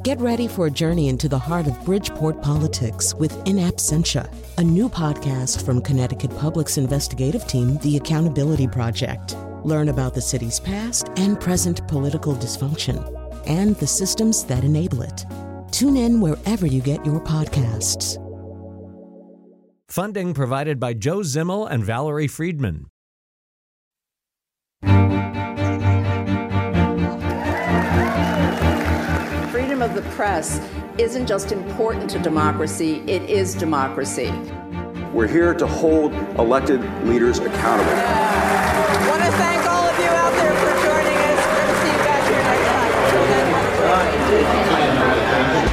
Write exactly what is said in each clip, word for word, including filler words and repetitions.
Get ready for a journey into the heart of Bridgeport politics with In Absentia, a new podcast from Connecticut Public's investigative team, The Accountability Project. Learn about the city's past and present political dysfunction and the systems that enable it. Tune in wherever you get your podcasts. Funding provided by Joe Zimmel and Valerie Friedman. Freedom of the press isn't just important to democracy, it is democracy. We're here to hold elected leaders accountable. I want to thank all of you out there for joining us. We're going to see you back here next time.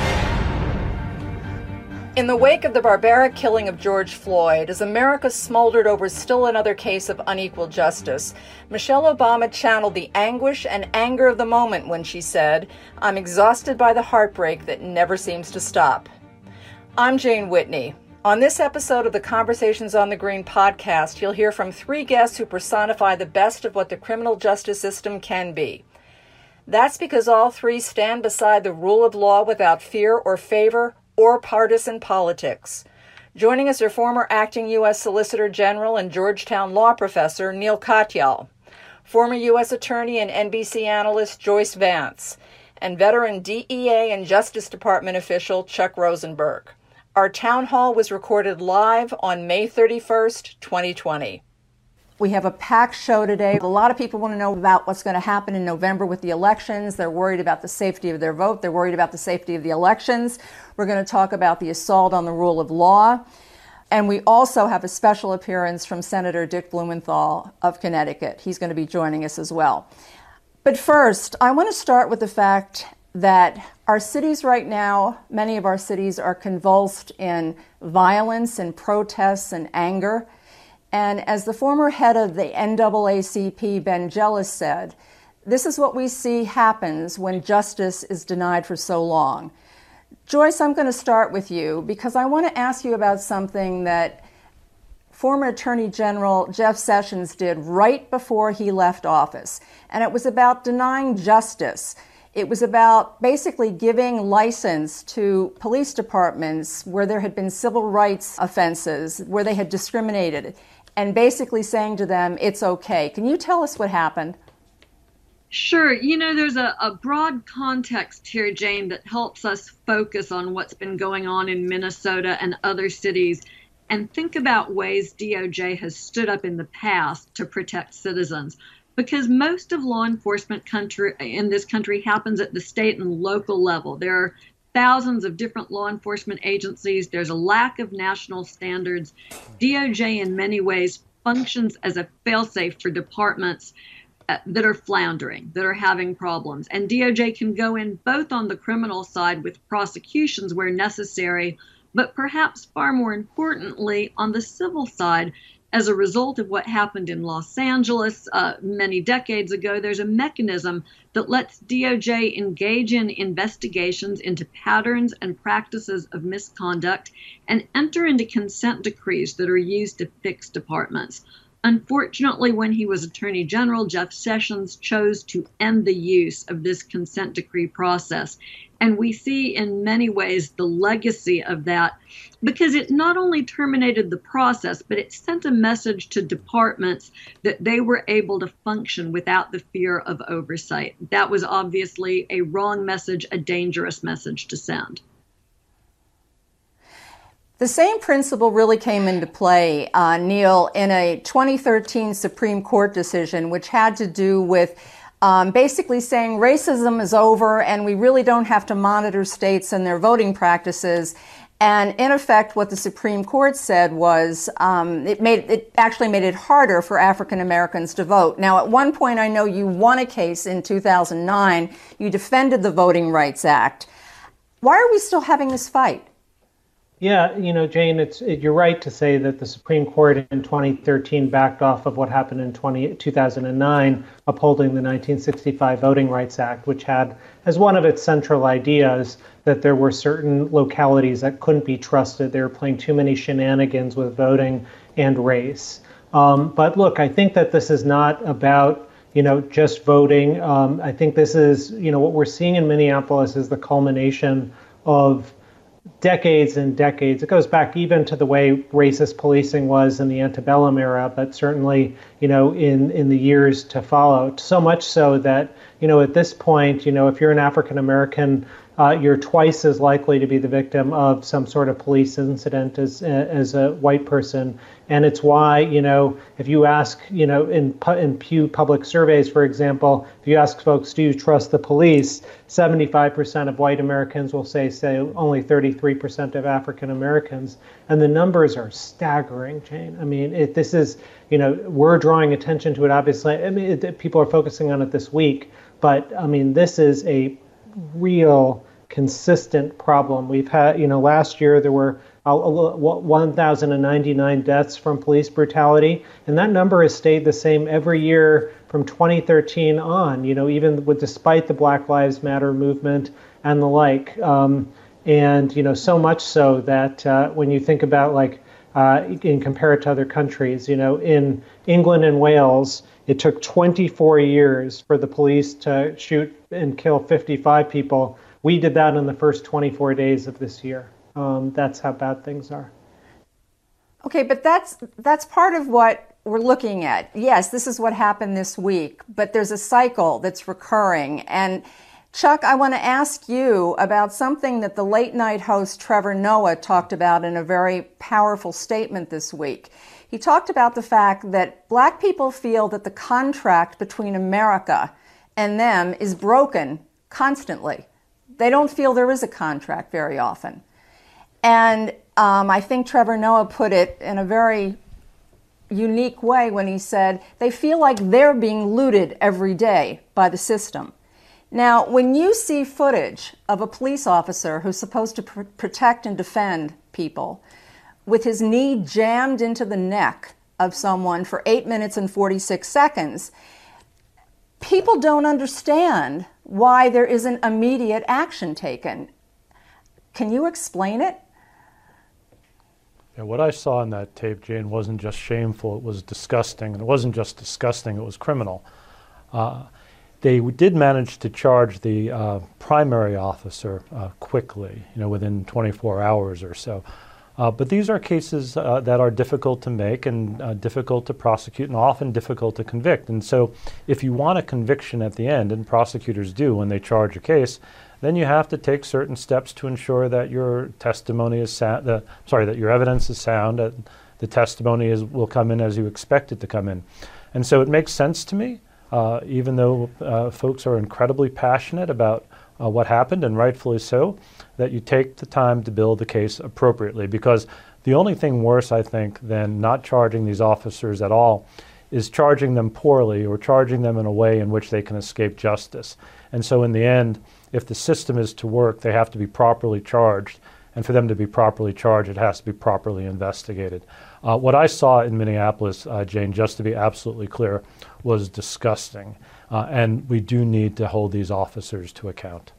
In the wake of the barbaric killing of George Floyd, as America smoldered over still another case of unequal justice, Michelle Obama channeled the anguish and anger of the moment when she said, "I'm exhausted by the heartbreak that never seems to stop." I'm Jane Whitney. On this episode of the Conversations on the Green podcast, you'll hear from three guests who personify the best of what the criminal justice system can be. That's because all three stand beside the rule of law without fear or favor or partisan politics. Joining us are former acting U S Solicitor General and Georgetown law professor Neil Katyal, former U S Attorney and N B C analyst Joyce Vance, and veteran D E A and Justice Department official Chuck Rosenberg. Our town hall was recorded live on May thirty-first, twenty twenty. We have a packed show today. A lot of people want to know about what's going to happen in November with the elections. They're worried about the safety of their vote. They're worried about the safety of the elections. We're going to talk about the assault on the rule of law. And we also have a special appearance from Senator Dick Blumenthal of Connecticut. He's going to be joining us as well. But first, I want to start with the fact that our cities right now, many of our cities are convulsed in violence and protests and anger. And as the former head of the N double A C P, Ben Jealous, said, this is what we see happens when justice is denied for so long. Joyce, I'm going to start with you because I want to ask you about something that former Attorney General Jeff Sessions did right before he left office. And it was about denying justice. It was about basically giving license to police departments where there had been civil rights offenses, where they had discriminated, and basically saying to them, it's okay. Can you tell us what happened? Sure. You know, there's a, a broad context here, Jane, that helps us focus on what's been going on in Minnesota and other cities and think about ways D O J has stood up in the past to protect citizens. Because most of law enforcement country in this country happens at the state and local level. There are thousands of different law enforcement agencies. There's a lack of national standards. D O J in many ways functions as a failsafe for departments uh, that are floundering, that are having problems. And D O J can go in both on the criminal side with prosecutions where necessary, but perhaps far more importantly on the civil side. As a result of what happened in Los Angeles uh, many decades ago, there's a mechanism that lets D O J engage in investigations into patterns and practices of misconduct and enter into consent decrees that are used to fix departments. Unfortunately, when he was Attorney General, Jeff Sessions chose to end the use of this consent decree process. And we see in many ways the legacy of that because it not only terminated the process, but it sent a message to departments that they were able to function without the fear of oversight. That was obviously a wrong message, a dangerous message to send. The same principle really came into play, uh, Neil, in a twenty thirteen Supreme Court decision, which had to do with Um, basically saying racism is over and we really don't have to monitor states and their voting practices. And in effect, what the Supreme Court said was um, it made it actually made it harder for African Americans to vote. Now, at one point, I know you won a case in two thousand nine. You defended the Voting Rights Act. Why are we still having this fight? Yeah, you know, Jane, it's it, you're right to say that the Supreme Court in twenty thirteen backed off of what happened in two thousand nine, upholding the nineteen sixty-five Voting Rights Act, which had as one of its central ideas that there were certain localities that couldn't be trusted. They were playing too many shenanigans with voting and race. Um, but look, I think that this is not about you know, just voting. Um, I think this is, you know, what we're seeing in Minneapolis is the culmination of decades and decades. It goes back even to the way racist policing was in the antebellum era, but certainly, you know, in, in the years to follow. So much so that, you know, at this point, you know, if you're an African American, uh, you're twice as likely to be the victim of some sort of police incident as as a white person. And it's why, you know, if you ask, you know, in in Pew public surveys, for example, if you ask folks, do you trust the police? seventy-five percent of white Americans will say, say only thirty-three percent of African Americans. And the numbers are staggering, Jane. I mean, it, this is, you know, we're drawing attention to it, obviously. I mean, it, people are focusing on it this week. But, I mean, this is a real consistent problem. We've had, you know, last year there were one thousand ninety-nine deaths from police brutality, and that number has stayed the same every year from twenty thirteen on, you know, even with despite the Black Lives Matter movement and the like. Um, and, you know, so much so that uh, when you think about, like, uh, and compare it to other countries, you know, in England and Wales, it took twenty-four years for the police to shoot and kill fifty-five people. We did that in the first twenty-four days of this year. Um, that's how bad things are. Okay, but that's that's part of what we're looking at. Yes, this is what happened this week, but there's a cycle that's recurring. And Chuck, I want to ask you about something that the late night host Trevor Noah talked about in a very powerful statement this week. He talked about the fact that Black people feel that the contract between America and them is broken constantly. They don't feel there is a contract very often. And um, I think Trevor Noah put it in a very unique way when he said they feel like they're being looted every day by the system. Now, when you see footage of a police officer who's supposed to pr- protect and defend people with his knee jammed into the neck of someone for eight minutes and forty-six seconds, people don't understand why there isn't immediate action taken. Can you explain it? Yeah, what I saw in that tape, Jane, wasn't just shameful, it was disgusting. And it wasn't just disgusting, it was criminal. Uh, they did manage to charge the uh, primary officer uh, quickly, you know, within twenty-four hours or so. Uh, but these are cases uh, that are difficult to make and uh, difficult to prosecute and often difficult to convict. And so if you want a conviction at the end, and prosecutors do when they charge a case, then you have to take certain steps to ensure that your testimony is sound, uh, sorry, that your evidence is sound, that the testimony is, will come in as you expect it to come in. And so it makes sense to me, uh, even though uh, folks are incredibly passionate about uh, what happened, and rightfully so, that you take the time to build the case appropriately. Because the only thing worse, I think, than not charging these officers at all is charging them poorly or charging them in a way in which they can escape justice. And so in the end, if the system is to work, they have to be properly charged. And for them to be properly charged, it has to be properly investigated. Uh, what I saw in Minneapolis, uh, Jane, just to be absolutely clear, was disgusting. Uh, and we do need to hold these officers to account.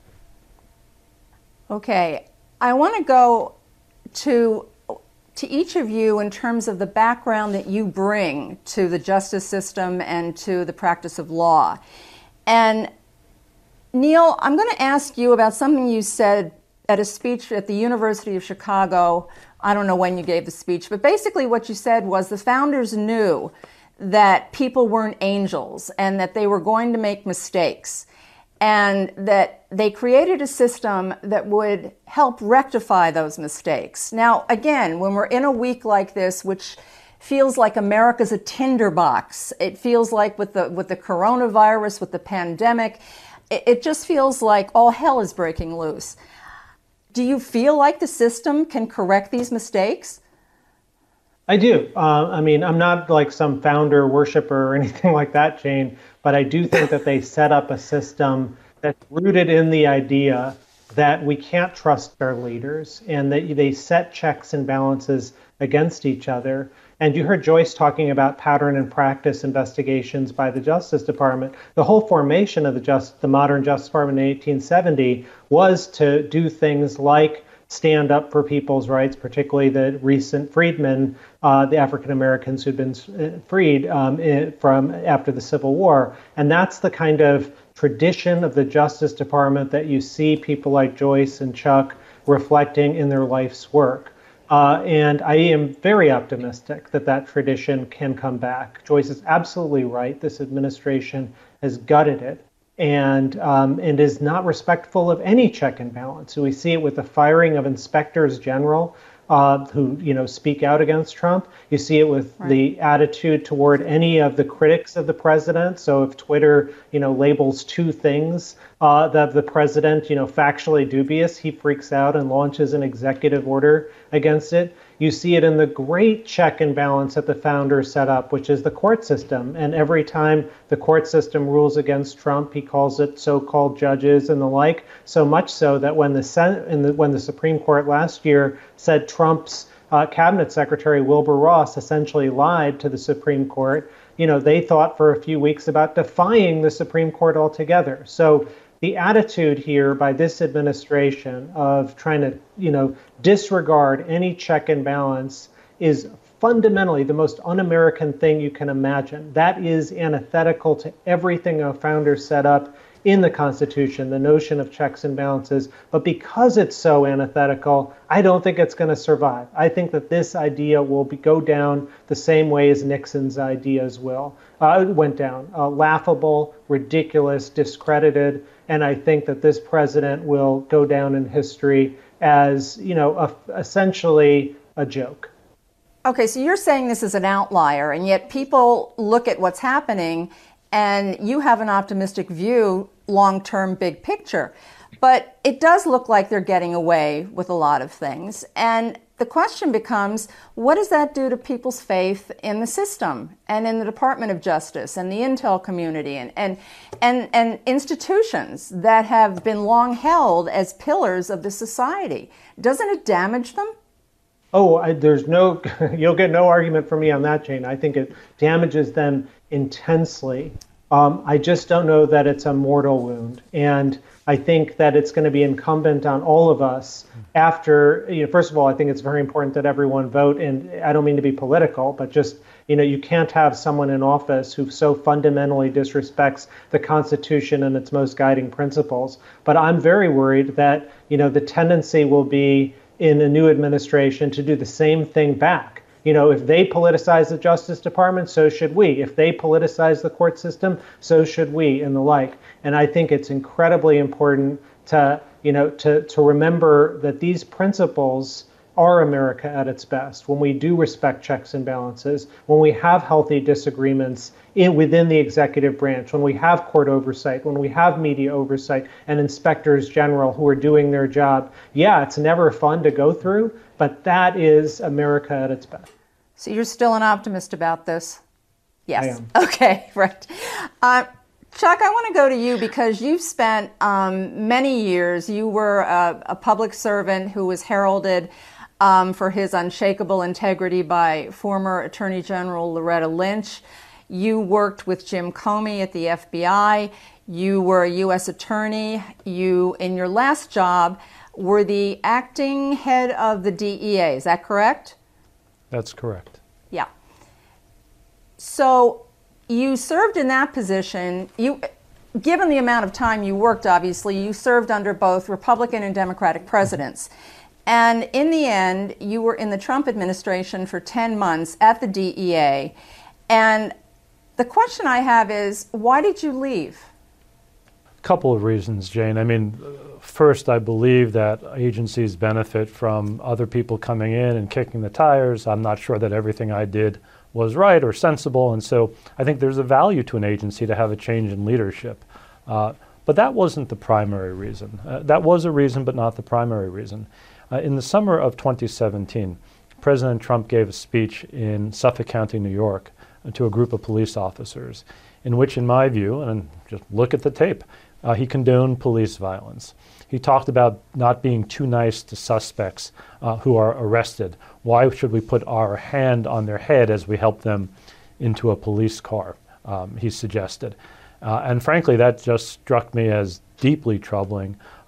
Okay, I want to go to to each of you in terms of the background that you bring to the justice system and to the practice of law. And Neil, I'm going to ask you about something you said at a speech at the University of Chicago. I don't know when you gave the speech, but basically what you said was the founders knew that people weren't angels and that they were going to make mistakes, and that they created a system that would help rectify those mistakes. Now, again, when we're in a week like this, which feels like America's a tinderbox, it feels like with the with the coronavirus, with the pandemic, it, it just feels like all hell is breaking loose. Do you feel like the system can correct these mistakes? I do. Uh, I mean, I'm not like some founder worshiper or anything like that, Jane, but I do think that they set up a system that's rooted in the idea that we can't trust our leaders and that they set checks and balances against each other. And you heard Joyce talking about pattern and practice investigations by the Justice Department. The whole formation of the just the modern Justice Department in eighteen seventy was to do things like stand up for people's rights, particularly the recent freedmen, uh, the African Americans who'd been freed um, from after the Civil War. And that's the kind of tradition of the Justice Department that you see people like Joyce and Chuck reflecting in their life's work. Uh, and I am very optimistic that that tradition can come back. Joyce is absolutely right. This administration has gutted it and um, and is not respectful of any check and balance. So we see it with the firing of inspectors general uh, who, you know, speak out against Trump. You see it with right. the attitude toward any of the critics of the president. So if Twitter, you know, labels two things uh, that the president, you know, factually dubious, he freaks out and launches an executive order against it. You see it in the great check and balance that the founders set up, which is the court system. And every time the court system rules against Trump, he calls it so-called judges and the like. So much so that when the Senate, in the, when the Supreme Court last year said Trump's uh, cabinet secretary Wilbur Ross essentially lied to the Supreme Court, you know, they thought for a few weeks about defying the Supreme Court altogether. So the attitude here by this administration of trying to, you know, disregard any check and balance is fundamentally the most un-American thing you can imagine. That is antithetical to everything our founders set up in the Constitution, the notion of checks and balances. But because it's so antithetical, I don't think it's going to survive. I think that this idea will be, go down the same way as Nixon's ideas will. Uh, went down. Uh, laughable, ridiculous, discredited. And I think that this president will go down in history as, you know, a, essentially a joke. Okay, so you're saying this is an outlier, and yet people look at what's happening and you have an optimistic view, long-term, big picture. But it does look like they're getting away with a lot of things. And the question becomes, what does that do to people's faith in the system and in the Department of Justice and the intel community and, and, and, and institutions that have been long held as pillars of the society? Doesn't it damage them? Oh, I, there's no, you'll get no argument from me on that, Jane. I think it damages them intensely. Um, I just don't know that it's a mortal wound. And I think that it's going to be incumbent on all of us after, you know, first of all, I think it's very important that everyone vote. And I don't mean to be political, but just, you know, you can't have someone in office who so fundamentally disrespects the Constitution and its most guiding principles. But I'm very worried that, you know, the tendency will be in a new administration to do the same thing back. You know, if they politicize the Justice Department, so should we. If they politicize the court system, so should we, and the like. And I think it's incredibly important to, you know, to, to remember that these principles are America at its best. When we do respect checks and balances, when we have healthy disagreements in, within the executive branch, when we have court oversight, when we have media oversight and inspectors general who are doing their job. Yeah, it's never fun to go through, but that is America at its best. So you're still an optimist about this? Yes. I am. Okay, right. Uh, Chuck, I want to go to you because you've spent um, many years, you were a, a public servant who was heralded um, for his unshakable integrity by former Attorney General Loretta Lynch. You worked with Jim Comey at the F B I. You were a U S attorney. You, in your last job, were the acting head of the D E A. Is that correct? That's correct. Yeah. So you served in that position. You, given the amount of time you worked, obviously, you served under both Republican and Democratic presidents. And in the end, you were in the Trump administration for ten months at the D E A. And the question I have is, why did you leave? A couple of reasons, Jane. I mean, first, I believe that agencies benefit from other people coming in and kicking the tires. I'm not sure that everything I did was right or sensible, and so I think there's a value to an agency to have a change in leadership. Uh, but that wasn't the primary reason. Uh, that was a reason, but not the primary reason. Uh, in the summer of twenty seventeen, President Trump gave a speech in Suffolk County, New York, uh, to a group of police officers, in which, in my view, and just look at the tape, uh, he condoned police violence. He talked about not being too nice to suspects uh, who are arrested. Why should we put our hand on their head as we help them into a police car, um, he suggested. Uh, and frankly, that just struck me as deeply troubling.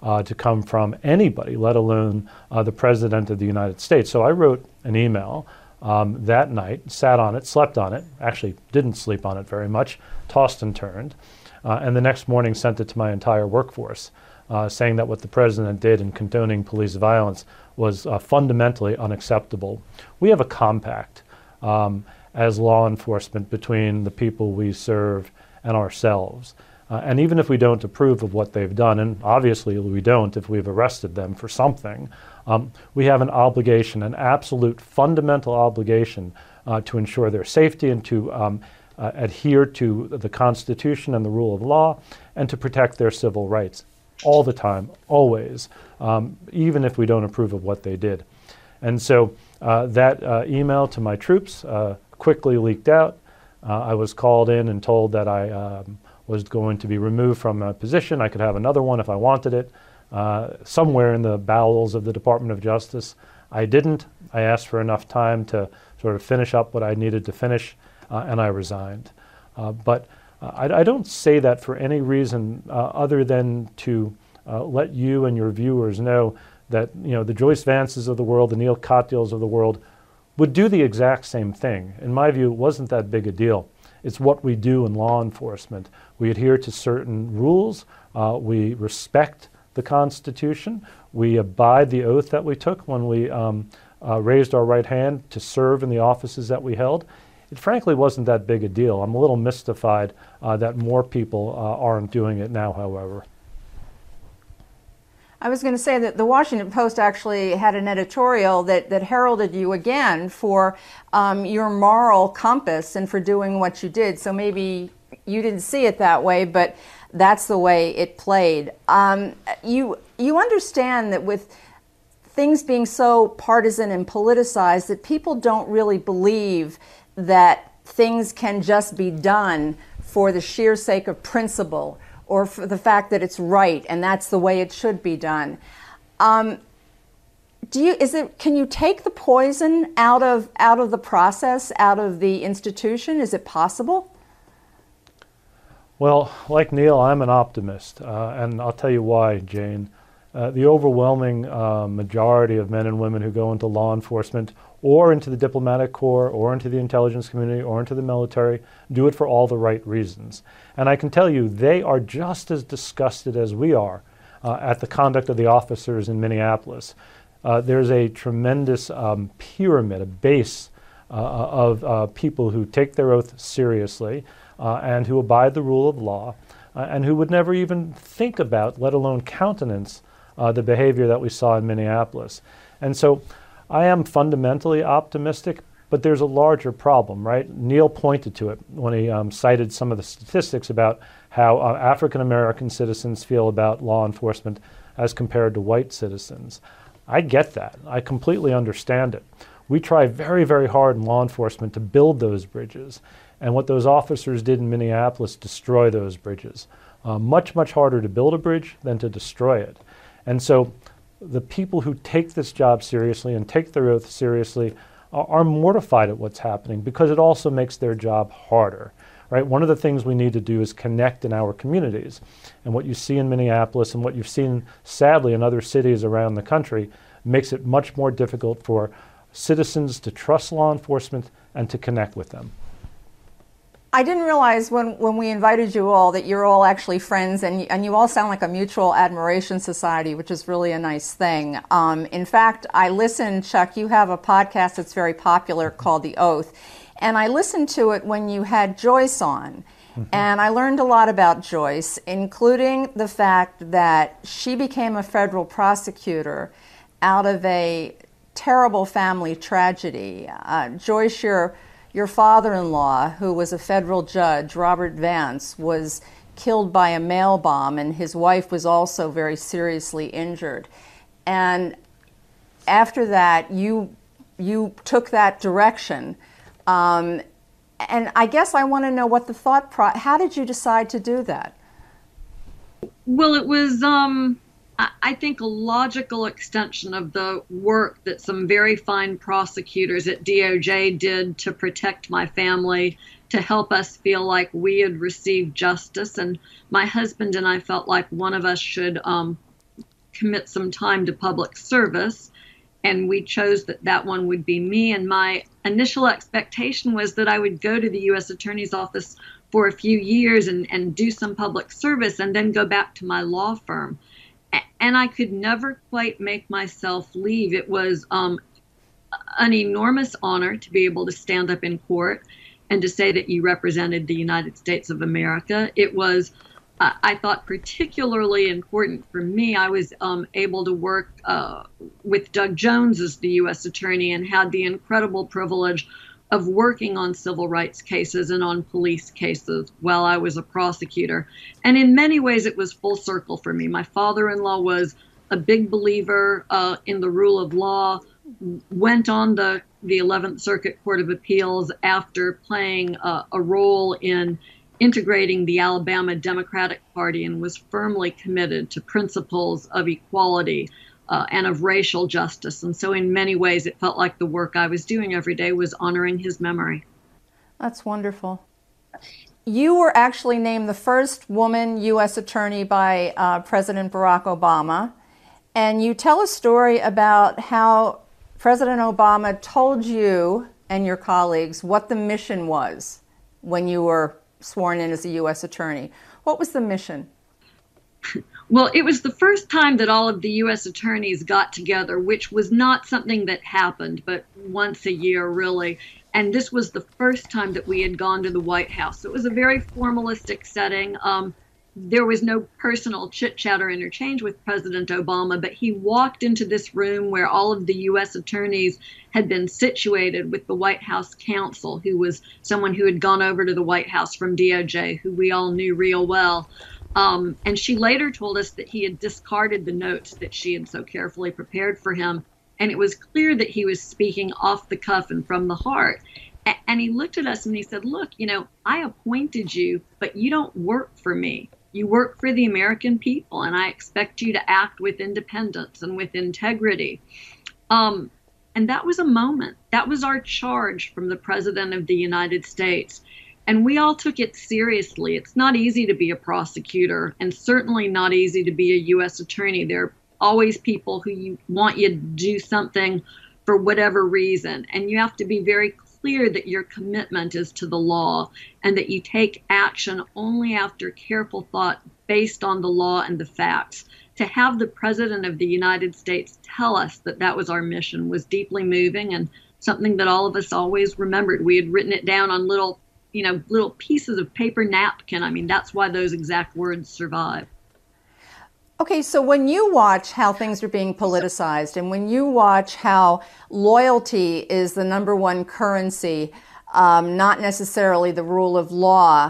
uh, to come from anybody, let alone uh, the President of the United States. So I wrote an email um, that night, sat on it, slept on it, actually didn't sleep on it very much, tossed and turned, uh, and the next morning sent it to my entire workforce, uh, saying that what the President did in condoning police violence was uh, fundamentally unacceptable. We have a compact um, as law enforcement between the people we serve and ourselves. Uh, and even if we don't approve of what they've done, and obviously we don't if we've arrested them for something, um, we have an obligation, an absolute fundamental obligation uh, to ensure their safety and to um, uh, adhere to the Constitution and the rule of law and to protect their civil rights all the time, always, um, even if we don't approve of what they did. And so uh, that uh, email to my troops uh, quickly leaked out. Uh, I was called in and told that I um, was going to be removed from a position. I could have another one if I wanted it, uh, somewhere in the bowels of the Department of Justice. I didn't. I asked for enough time to sort of finish up what I needed to finish, uh, and I resigned. Uh, but uh, I, I don't say that for any reason uh, other than to uh, let you and your viewers know that, you know, the Joyce Vances of the world, the Neal Katyals of the world would do the exact same thing. In my view, it wasn't that big a deal. It's what we do in law enforcement. We adhere to certain rules. Uh, we respect the Constitution. We abide the oath that we took when we um, uh, raised our right hand to serve in the offices that we held. It frankly wasn't that big a deal. I'm a little mystified uh, that more people uh, aren't doing it now, however. I was going to say that the Washington Post actually had an editorial that, that heralded you again for um, your moral compass and for doing what you did. So maybe you didn't see it that way, but that's the way it played. Um, you you understand that with things being so partisan and politicized, that people don't really believe that things can just be done for the sheer sake of principle, or for the fact that it's right and that's the way it should be done. Um, do you, is it, can you take the poison out of, out of the process, out of the institution? Is it possible? Well, like Neal, I'm an optimist, uh, and I'll tell you why, Jane. Uh, the overwhelming uh, majority of men and women who go into law enforcement or into the diplomatic corps or into the intelligence community or into the military do it for all the right reasons. And I can tell you they are just as disgusted as we are uh, at the conduct of the officers in Minneapolis. Uh, there's a tremendous um, pyramid, a base uh, of uh, people who take their oath seriously uh, and who abide the rule of law uh, and who would never even think about, let alone countenance, Uh, the behavior that we saw in Minneapolis. And so I am fundamentally optimistic, but there's a larger problem, right? Neal pointed to it when he um, cited some of the statistics about how uh, African American citizens feel about law enforcement as compared to white citizens. I get that. I completely understand it. We try very, very hard in law enforcement to build those bridges. And what those officers did in Minneapolis, destroy those bridges. Uh, much, much harder to build a bridge than to destroy it. And so the people who take this job seriously and take their oath seriously are, are mortified at what's happening because it also makes their job harder, right? One of the things we need to do is connect in our communities. And what you see in Minneapolis and what you've seen, sadly, in other cities around the country makes it much more difficult for citizens to trust law enforcement and to connect with them. I didn't realize when, when we invited you all that you're all actually friends, and, and you all sound like a mutual admiration society, which is really a nice thing. Um, in fact, I listened, Chuck, you have a podcast that's very popular called The Oath, and I listened to it when you had Joyce on. Mm-hmm. And I learned a lot about Joyce, including the fact that she became a federal prosecutor out of a terrible family tragedy. Uh, Joyce, your Your father-in-law, who was a federal judge, Robert Vance, was killed by a mail bomb, and his wife was also very seriously injured. And after that, you you took that direction. Um, and I guess I want to know what the thought pro- how did you decide to do that? Well, it was, um, I think, a logical extension of the work that some very fine prosecutors at D O J did to protect my family, to help us feel like we had received justice. And my husband and I felt like one of us should um, commit some time to public service. And we chose that that one would be me. And my initial expectation was that I would go to the U S Attorney's Office for a few years and, and do some public service and then go back to my law firm. And I could never quite make myself leave. It was um, an enormous honor to be able to stand up in court and to say that you represented the United States of America. It was, uh, I thought, particularly important for me. I was um, able to work uh, with Doug Jones as the U S attorney and had the incredible privilege of working on civil rights cases and on police cases while I was a prosecutor. And in many ways, it was full circle for me. My father-in-law was a big believer uh, in the rule of law, went on the, the eleventh Circuit Court of Appeals after playing uh, a role in integrating the Alabama Democratic Party, and was firmly committed to principles of equality uh, and of racial justice. And so in many ways, it felt like the work I was doing every day was honoring his memory. That's wonderful. You were actually named the first woman U S attorney by uh, President Barack Obama. And you tell a story about how President Obama told you and your colleagues what the mission was when you were sworn in as a U S attorney. What was the mission? Well, it was the first time that all of the U S attorneys got together, which was not something that happened, but once a year, really. And this was the first time that we had gone to the White House. So it was a very formalistic setting. Um, there was no personal chit-chat or interchange with President Obama, but he walked into this room where all of the U S attorneys had been situated with the White House counsel, who was someone who had gone over to the White House from D O J, who we all knew real well. Um, and she later told us that he had discarded the notes that she had so carefully prepared for him. And it was clear that he was speaking off the cuff and from the heart. A- and he looked at us and he said, look, you know, I appointed you, but you don't work for me. You work for the American people, and I expect you to act with independence and with integrity. Um, and that was a moment. That was our charge from the President of the United States. And we all took it seriously. It's not easy to be a prosecutor, and certainly not easy to be a U S attorney. There are always people who you want you to do something for whatever reason. And you have to be very clear that your commitment is to the law and that you take action only after careful thought based on the law and the facts. To have the President of the United States tell us that that was our mission was deeply moving and something that all of us always remembered. We had written it down on little, you know, little pieces of paper napkin. I mean, that's why those exact words survive. Okay, so when you watch how things are being politicized and when you watch how loyalty is the number one currency, um, not necessarily the rule of law,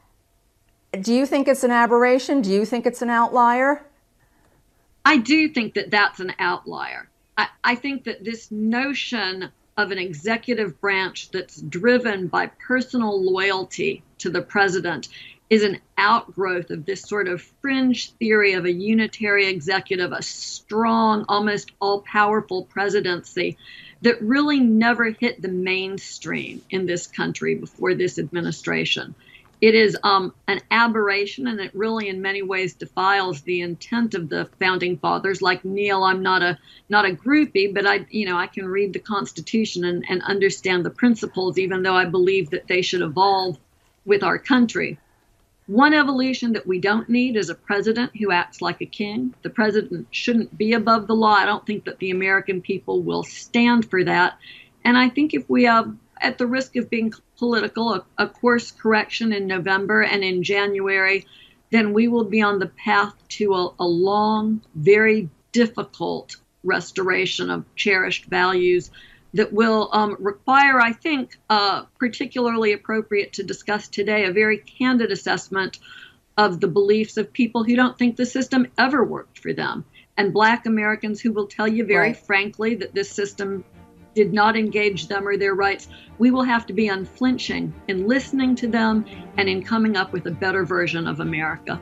do you think it's an aberration? Do you think it's an outlier? I do think that that's an outlier. I, I think that this notion of an executive branch that's driven by personal loyalty to the president is an outgrowth of this sort of fringe theory of a unitary executive, a strong, almost all-powerful presidency that really never hit the mainstream in this country before this administration. It is um, an aberration, and it really in many ways defiles the intent of the founding fathers. Like Neil, I'm not a not a groupie, but I, you know, I can read the Constitution and, and understand the principles, even though I believe that they should evolve with our country. One evolution that we don't need is a president who acts like a king. The president shouldn't be above the law. I don't think that the American people will stand for that. And I think if we have, at the risk of being political, a, a course correction in November and in January, then we will be on the path to a, a long, very difficult restoration of cherished values that will um, require, I think, uh, particularly appropriate to discuss today, a very candid assessment of the beliefs of people who don't think the system ever worked for them, and Black Americans who will tell you very right. frankly that this system did not engage them or their rights. We will have to be unflinching in listening to them and in coming up with a better version of America.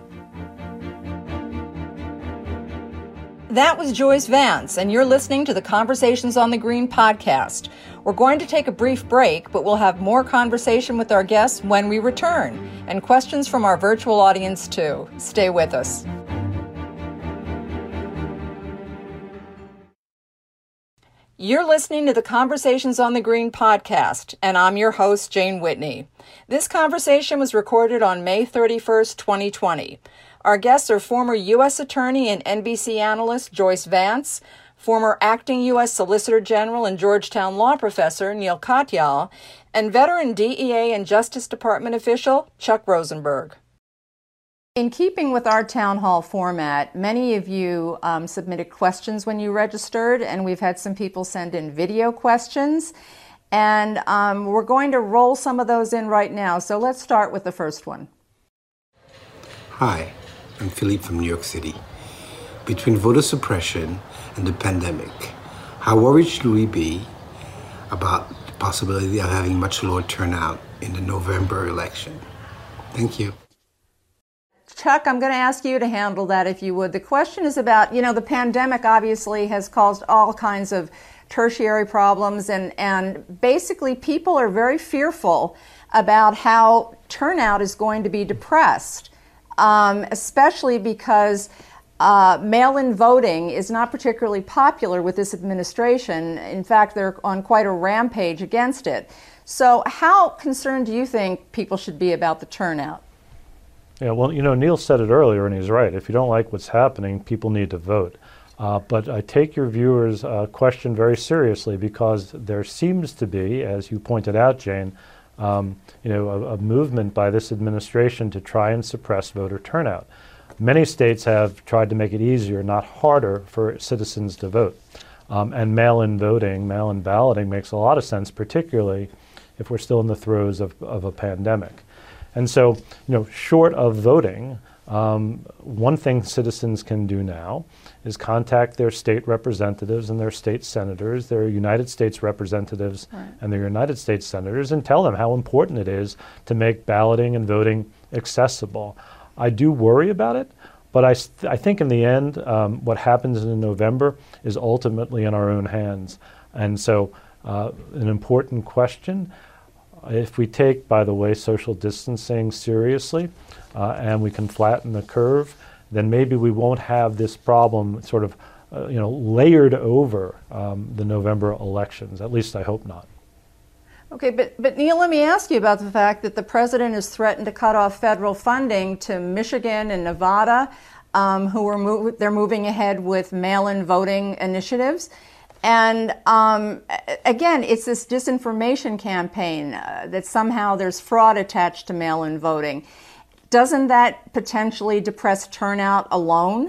That was Joyce Vance, and you're listening to the Conversations on the Green podcast. We're going to take a brief break, but we'll have more conversation with our guests when we return, and questions from our virtual audience too. Stay with us. You're listening to the Conversations on the Green podcast, and I'm your host, Jane Whitney. This conversation was recorded on May thirty-first, twenty twenty. Our guests are former U S Attorney and N B C analyst Joyce Vance, former acting U S Solicitor General and Georgetown law professor Neil Katyal, and veteran D E A and Justice Department official Chuck Rosenberg. In keeping with our town hall format, many of you um, submitted questions when you registered, and we've had some people send in video questions. And um, we're going to roll some of those in right now. So let's start with the first one. Hi, I'm Philippe from New York City. Between voter suppression and the pandemic, how worried should we be about the possibility of having much lower turnout in the November election? Thank you. Chuck, I'm going to ask you to handle that if you would. The question is about, you know, the pandemic obviously has caused all kinds of tertiary problems, and, and basically people are very fearful about how turnout is going to be depressed, um, especially because uh, mail-in voting is not particularly popular with this administration. In fact, they're on quite a rampage against it. So how concerned do you think people should be about the turnout? Yeah, well, you know, Neil said it earlier, and he's right. If you don't like what's happening, people need to vote. Uh, but I take your viewers' uh, question very seriously, because there seems to be, as you pointed out, Jane, um, you know, a, a movement by this administration to try and suppress voter turnout. Many states have tried to make it easier, not harder, for citizens to vote. Um, and mail-in voting, mail-in balloting makes a lot of sense, particularly if we're still in the throes of, of a pandemic. And so, you know, short of voting, um, one thing citizens can do now is contact their state representatives and their state senators, their United States representatives right. and their United States senators, and tell them how important it is to make balloting and voting accessible. I do worry about it, but I, th- I think in the end, um, what happens in November is ultimately in our own hands. And so, uh, an important question. If we take, by the way, social distancing seriously, uh, and we can flatten the curve, then maybe we won't have this problem sort of, uh, you know, layered over um, the November elections. At least I hope not. Okay, but, but Neil, let me ask you about the fact that the president has threatened to cut off federal funding to Michigan and Nevada, um, who are move, they're moving ahead with mail-in voting initiatives. And um, again, it's this disinformation campaign uh, that somehow there's fraud attached to mail-in voting. Doesn't that potentially depress turnout alone?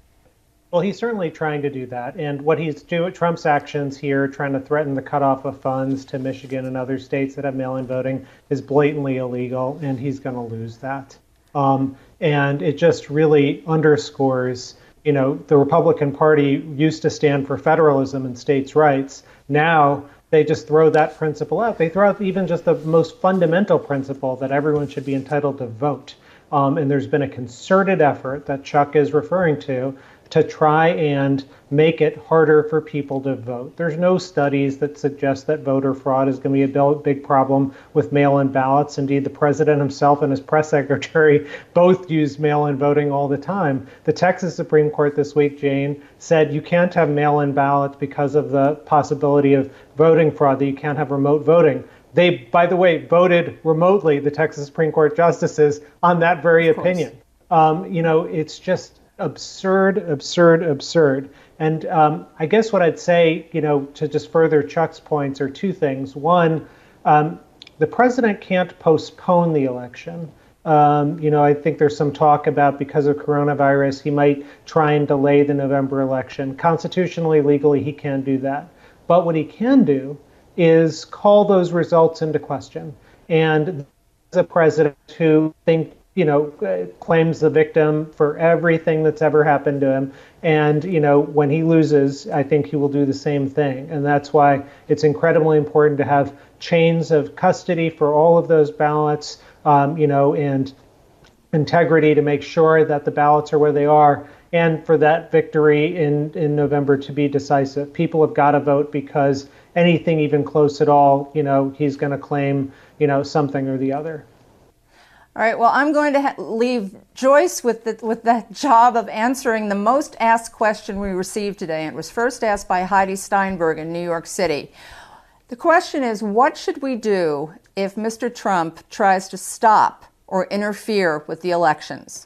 Well, he's certainly trying to do that. And what he's doing, Trump's actions here, trying to threaten the cutoff of funds to Michigan and other states that have mail-in voting, is blatantly illegal, and he's going to lose that. Um, and it just really underscores, you know, the Republican Party used to stand for federalism and states' rights. Now they just throw that principle out. They throw out even just the most fundamental principle that everyone should be entitled to vote. Um, and there's been a concerted effort that Chuck is referring to to try and make it harder for people to vote. There's no studies that suggest that voter fraud is going to be a big problem with mail-in ballots. Indeed, the president himself and his press secretary both use mail-in voting all the time. The Texas Supreme Court this week, Jane, said you can't have mail-in ballots because of the possibility of voting fraud, that you can't have remote voting. They, by the way, voted remotely, the Texas Supreme Court justices, on that very opinion. Um, you know, it's just absurd, absurd, absurd. And um, I guess what I'd say, you know, to just further Chuck's points are two things. One, um, the president can't postpone the election. Um, you know, I think there's some talk about, because of coronavirus, he might try and delay the November election. Constitutionally, legally, he can do that. But what he can do is call those results into question. And as a president who think you know, claims the victim for everything that's ever happened to him. And, you know, when he loses, I think he will do the same thing. And that's why it's incredibly important to have chains of custody for all of those ballots, um, you know, and integrity to make sure that the ballots are where they are, and for that victory in, in November to be decisive. People have got to vote, because anything even close at all, you know, he's going to claim, you know, something or the other. All right, well, I'm going to ha- leave Joyce with the, with the job of answering the most asked question we received today. It was first asked by Heidi Steinberg in New York City. The question is, what should we do if Mister Trump tries to stop or interfere with the elections?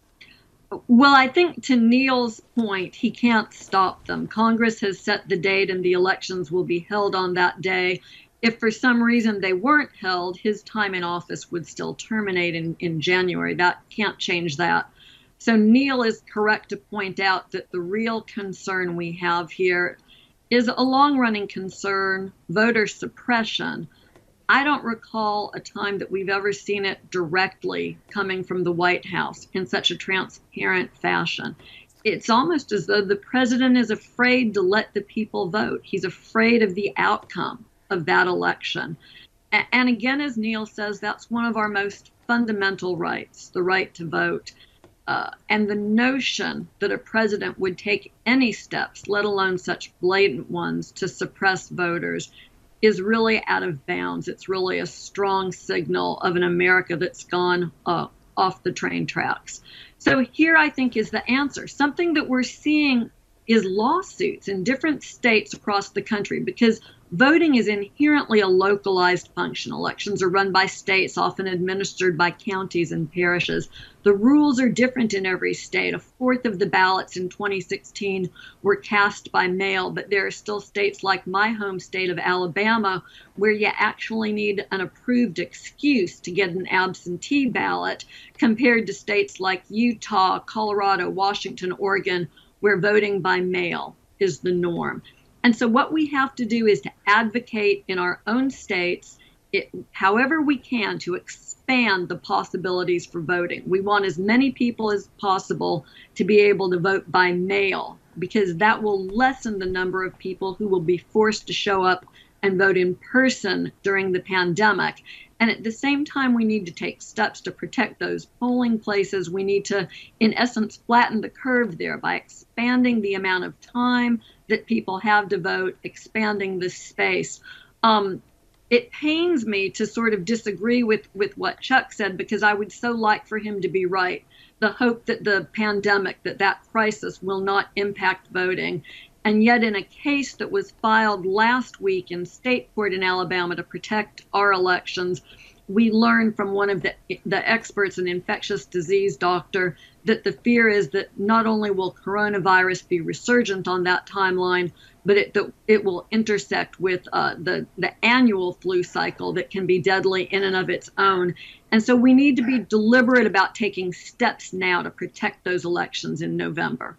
Well, I think to Neil's point, he can't stop them. Congress has set the date and the elections will be held on that day. If for some reason they weren't held, his time in office would still terminate in, in January. That can't change that. So Neil is correct to point out that the real concern we have here is a long-running concern, voter suppression. I don't recall a time that we've ever seen it directly coming from the White House in such a transparent fashion. It's almost as though the president is afraid to let the people vote. He's afraid of the outcome of that election. And again, as Neil says, that's one of our most fundamental rights, the right to vote. Uh, and the notion that a president would take any steps, let alone such blatant ones, to suppress voters is really out of bounds. It's really a strong signal of an America that's gone uh, off the train tracks. So here, I think, is the answer. Something that we're seeing is lawsuits in different states across the country, because voting is inherently a localized function. Elections are run by states, often administered by counties and parishes. The rules are different in every state. A fourth of the ballots in twenty sixteen were cast by mail, but there are still states like my home state of Alabama where you actually need an approved excuse to get an absentee ballot, compared to states like Utah, Colorado, Washington, Oregon, where voting by mail is the norm. And so what we have to do is to advocate in our own states, it, however we can, to expand the possibilities for voting. We want as many people as possible to be able to vote by mail, because that will lessen the number of people who will be forced to show up and vote in person during the pandemic. And at the same time, we need to take steps to protect those polling places. We need to, in essence, flatten the curve there by expanding the amount of time that people have to vote, expanding the space. Um, it pains me to sort of disagree with, with what Chuck said, because I would so like for him to be right. The hope that the pandemic, that that crisis will not impact voting. And yet in a case that was filed last week in state court in Alabama to protect our elections, we learned from one of the, the experts, an infectious disease doctor, that the fear is that not only will coronavirus be resurgent on that timeline, but it, that it will intersect with uh, the, the annual flu cycle that can be deadly in and of its own. And so we need to be deliberate about taking steps now to protect those elections in November.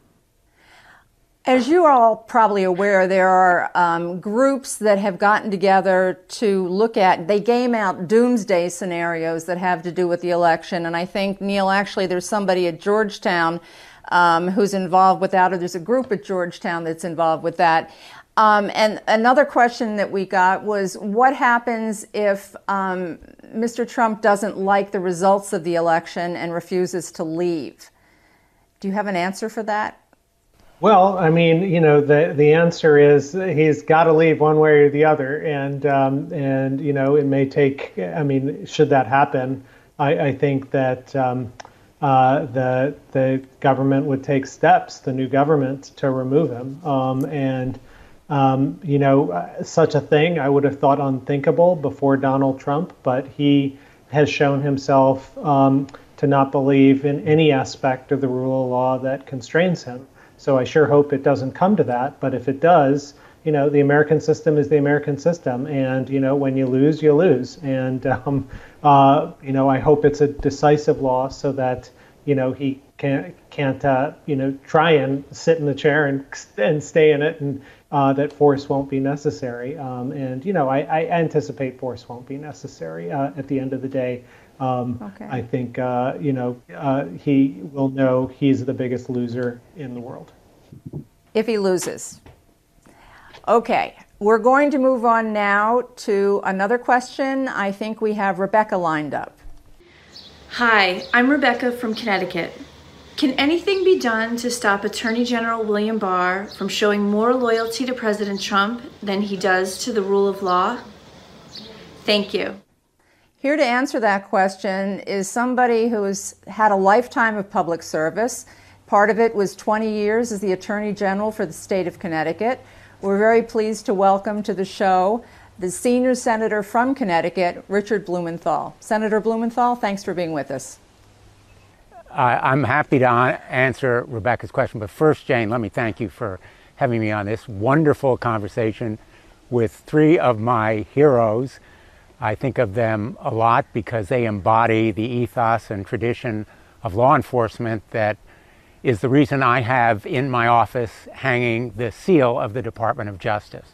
As you are all probably aware, there are um, groups that have gotten together to look at, they game out doomsday scenarios that have to do with the election. And I think, Neil, actually there's somebody at Georgetown um, who's involved with that, or there's a group at Georgetown that's involved with that. Um, and another question that we got was, what happens if um, Mister Trump doesn't like the results of the election and refuses to leave? Do you have an answer for that? Well, I mean, you know, the the answer is he's got to leave one way or the other, and um, and you know, it may take. I mean, should that happen, I, I think that um, uh, the the government would take steps, the new government, to remove him. Um, and um, you know, such a thing I would have thought unthinkable before Donald Trump, but he has shown himself um, to not believe in any aspect of the rule of law that constrains him. So I sure hope it doesn't come to that. But if it does, you know, the American system is the American system. And, you know, when you lose, you lose. And, um, uh, you know, I hope it's a decisive loss so that, you know, he can't, can't uh, you know, try and sit in the chair and, and stay in it, and uh, that force won't be necessary. Um, and, you know, I, I anticipate force won't be necessary uh, at the end of the day. Um, okay. I think, uh, you know, uh, he will know he's the biggest loser in the world. If he loses. Okay, we're going to move on now to another question. I think we have Rebecca lined up. Hi, I'm Rebecca from Connecticut. Can anything be done to stop Attorney General William Barr from showing more loyalty to President Trump than he does to the rule of law? Thank you. Here to answer that question is somebody who has had a lifetime of public service. Part of it was twenty years as the Attorney General for the state of Connecticut. We're very pleased to welcome to the show the senior senator from Connecticut, Richard Blumenthal. Senator Blumenthal, thanks for being with us. Uh, I'm happy to answer Rebecca's question, but first, Jane, let me thank you for having me on this wonderful conversation with three of my heroes. I think of them a lot because they embody the ethos and tradition of law enforcement that is the reason I have in my office hanging the seal of the Department of Justice.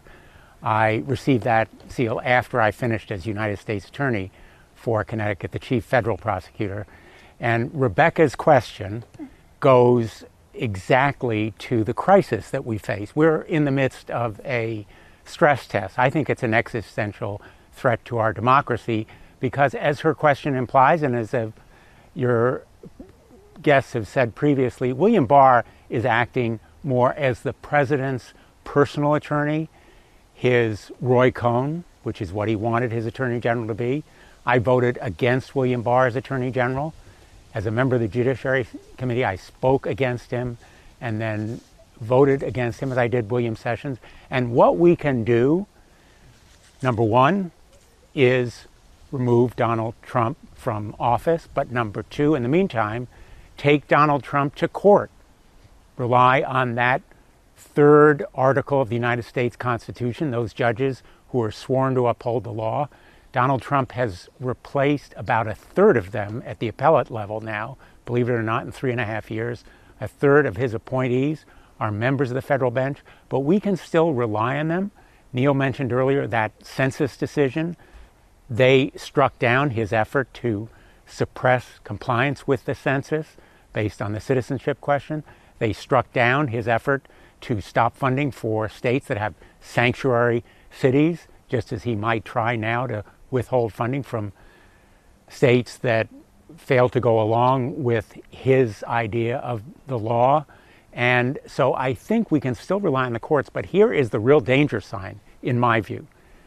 I received that seal after I finished as United States Attorney for Connecticut, the chief federal prosecutor. And Rebecca's question goes exactly to the crisis that we face. We're in the midst of a stress test. I think it's an existential threat to our democracy because, as her question implies, and as uh, your guests have said previously, William Barr is acting more as the president's personal attorney, his Roy Cohn, which is what he wanted his attorney general to be. I voted against William Barr as attorney general. As a member of the Judiciary Committee, I spoke against him and then voted against him as I did William Sessions. And what we can do, number one, is remove Donald Trump from office, but number two, in the meantime, take Donald Trump to court. Rely on that third article of the United States Constitution, those judges who are sworn to uphold the law. Donald Trump has replaced about a third of them at the appellate level now, believe it or not, in three and a half years. A third of his appointees are members of the federal bench, but we can still rely on them. Neil mentioned earlier that census decision. They struck down his effort to suppress compliance with the census based on the citizenship question. They struck down his effort to stop funding for states that have sanctuary cities, just as he might try now to withhold funding from states that fail to go along with his idea of the law. And so I think we can still rely on the courts, but here is the real danger sign, in my view.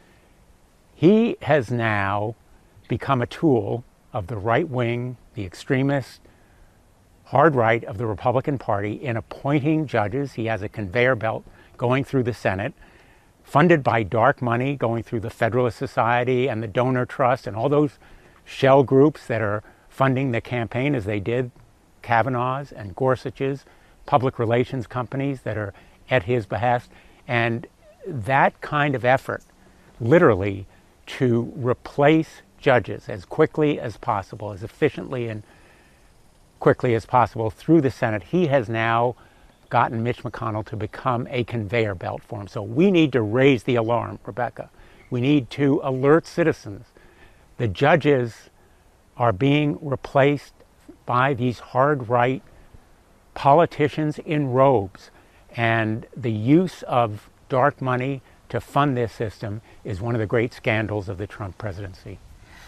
He has now become a tool of the right wing, the extremist, hard right of the Republican Party in appointing judges. He has a conveyor belt going through the Senate, funded by dark money, going through the Federalist Society and the Donor Trust and all those shell groups that are funding the campaign as they did Kavanaugh's and Gorsuch's, public relations companies that are at his behest. And that kind of effort, literally, to replace judges as quickly as possible, as efficiently and quickly as possible through the Senate, he has now gotten Mitch McConnell to become a conveyor belt for him. So we need to raise the alarm, Rebecca. We need to alert citizens. The judges are being replaced by these hard right politicians in robes, and the use of dark money to fund this system is one of the great scandals of the Trump presidency.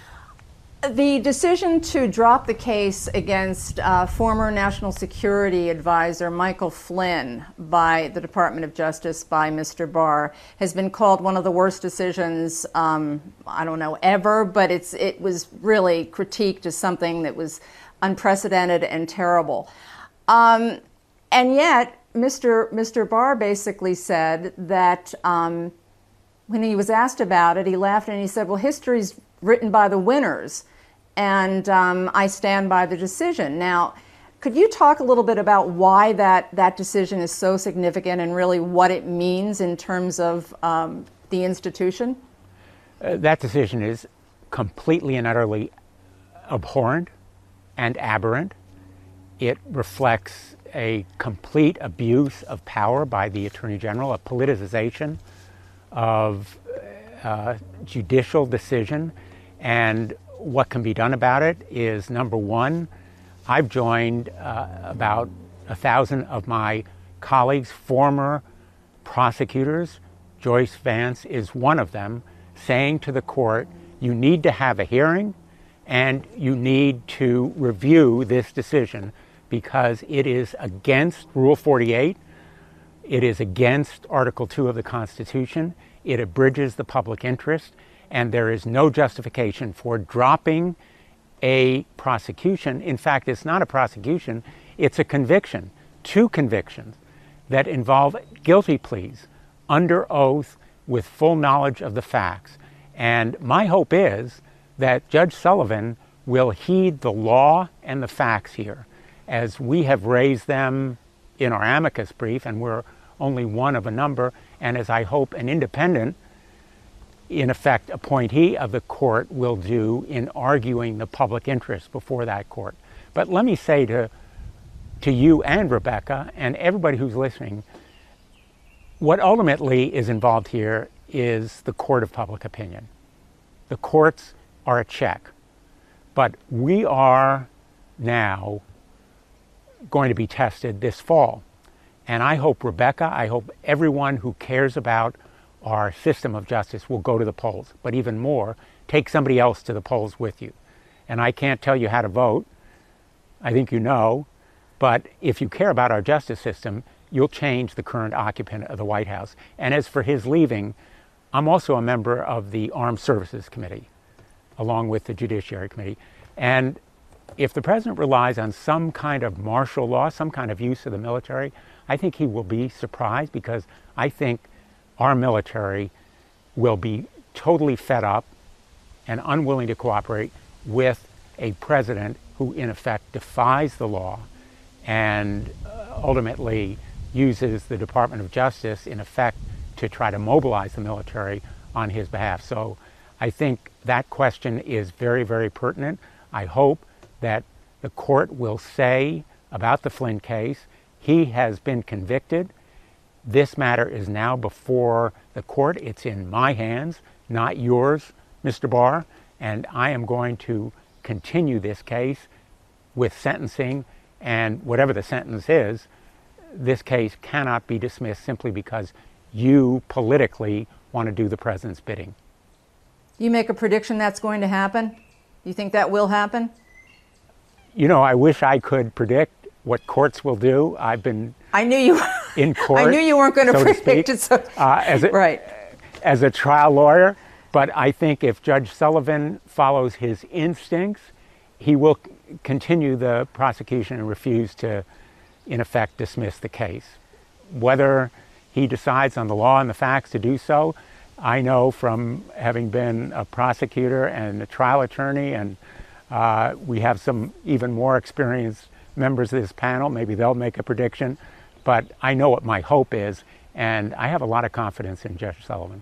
The decision to drop the case against uh, former National Security Advisor Michael Flynn by the Department of Justice, by Mister Barr, has been called one of the worst decisions, um, I don't know, ever, but it's it was really critiqued as something that was unprecedented and terrible. Um, and yet, Mister Mister Barr basically said that um, when he was asked about it, he laughed and he said, well, history's written by the winners, and um, I stand by the decision. Now, could you talk a little bit about why that, that decision is so significant and really what it means in terms of um, the institution? Uh, that decision is completely and utterly abhorrent and aberrant. It reflects a complete abuse of power by the Attorney General, a politicization of uh, judicial decision. And what can be done about it is, number one, I've joined uh, about a thousand of my colleagues, former prosecutors. Joyce Vance is one of them, saying to the court, you need to have a hearing and you need to review this decision because it is against Rule forty-eight. It is against Article two of the Constitution. It abridges the public interest. and there is no justification for dropping a prosecution. In fact, it's not a prosecution, it's a conviction, two convictions that involve guilty pleas under oath with full knowledge of the facts. And my hope is that Judge Sullivan will heed the law and the facts here, as we have raised them in our amicus brief, and we're only one of a number, and as I hope an independent, in effect, appointee of the court will do in arguing the public interest before that court. But let me say to, to you and Rebecca and everybody who's listening, what ultimately is involved here is the court of public opinion. The courts are a check, but we are now going to be tested this fall. And I hope Rebecca, I hope everyone who cares about our system of justice will go to the polls, but even more, take somebody else to the polls with you. And I can't tell you how to vote, I think you know, but if you care about our justice system, you'll change the current occupant of the White House. And as for his leaving, I'm also a member of the Armed Services Committee, along with the Judiciary Committee. And if the president relies on some kind of martial law, some kind of use of the military, I think he will be surprised, because I think our military will be totally fed up and unwilling to cooperate with a president who in effect defies the law and ultimately uses the Department of Justice in effect to try to mobilize the military on his behalf. So I think that question is very, very pertinent. I hope that the court will say about the Flynn case, he has been convicted. This matter is now before the court. It's in my hands, not yours, Mister Barr, and I am going to continue this case with sentencing, and whatever the sentence is, this case cannot be dismissed simply because you politically want to do the president's bidding. You make a prediction that's going to happen? You think that will happen? You know, I wish I could predict what courts will do. I've been I knew you in court. I knew you weren't going to so predict to it. So uh, as a, right. as a trial lawyer, but I think if Judge Sullivan follows his instincts, he will c- continue the prosecution and refuse to, in effect, dismiss the case. Whether he decides on the law and the facts to do so, I know from having been a prosecutor and a trial attorney, and uh, we have some even more experienced members of this panel, maybe they'll make a prediction, but I know what my hope is, and I have a lot of confidence in Judge Sullivan.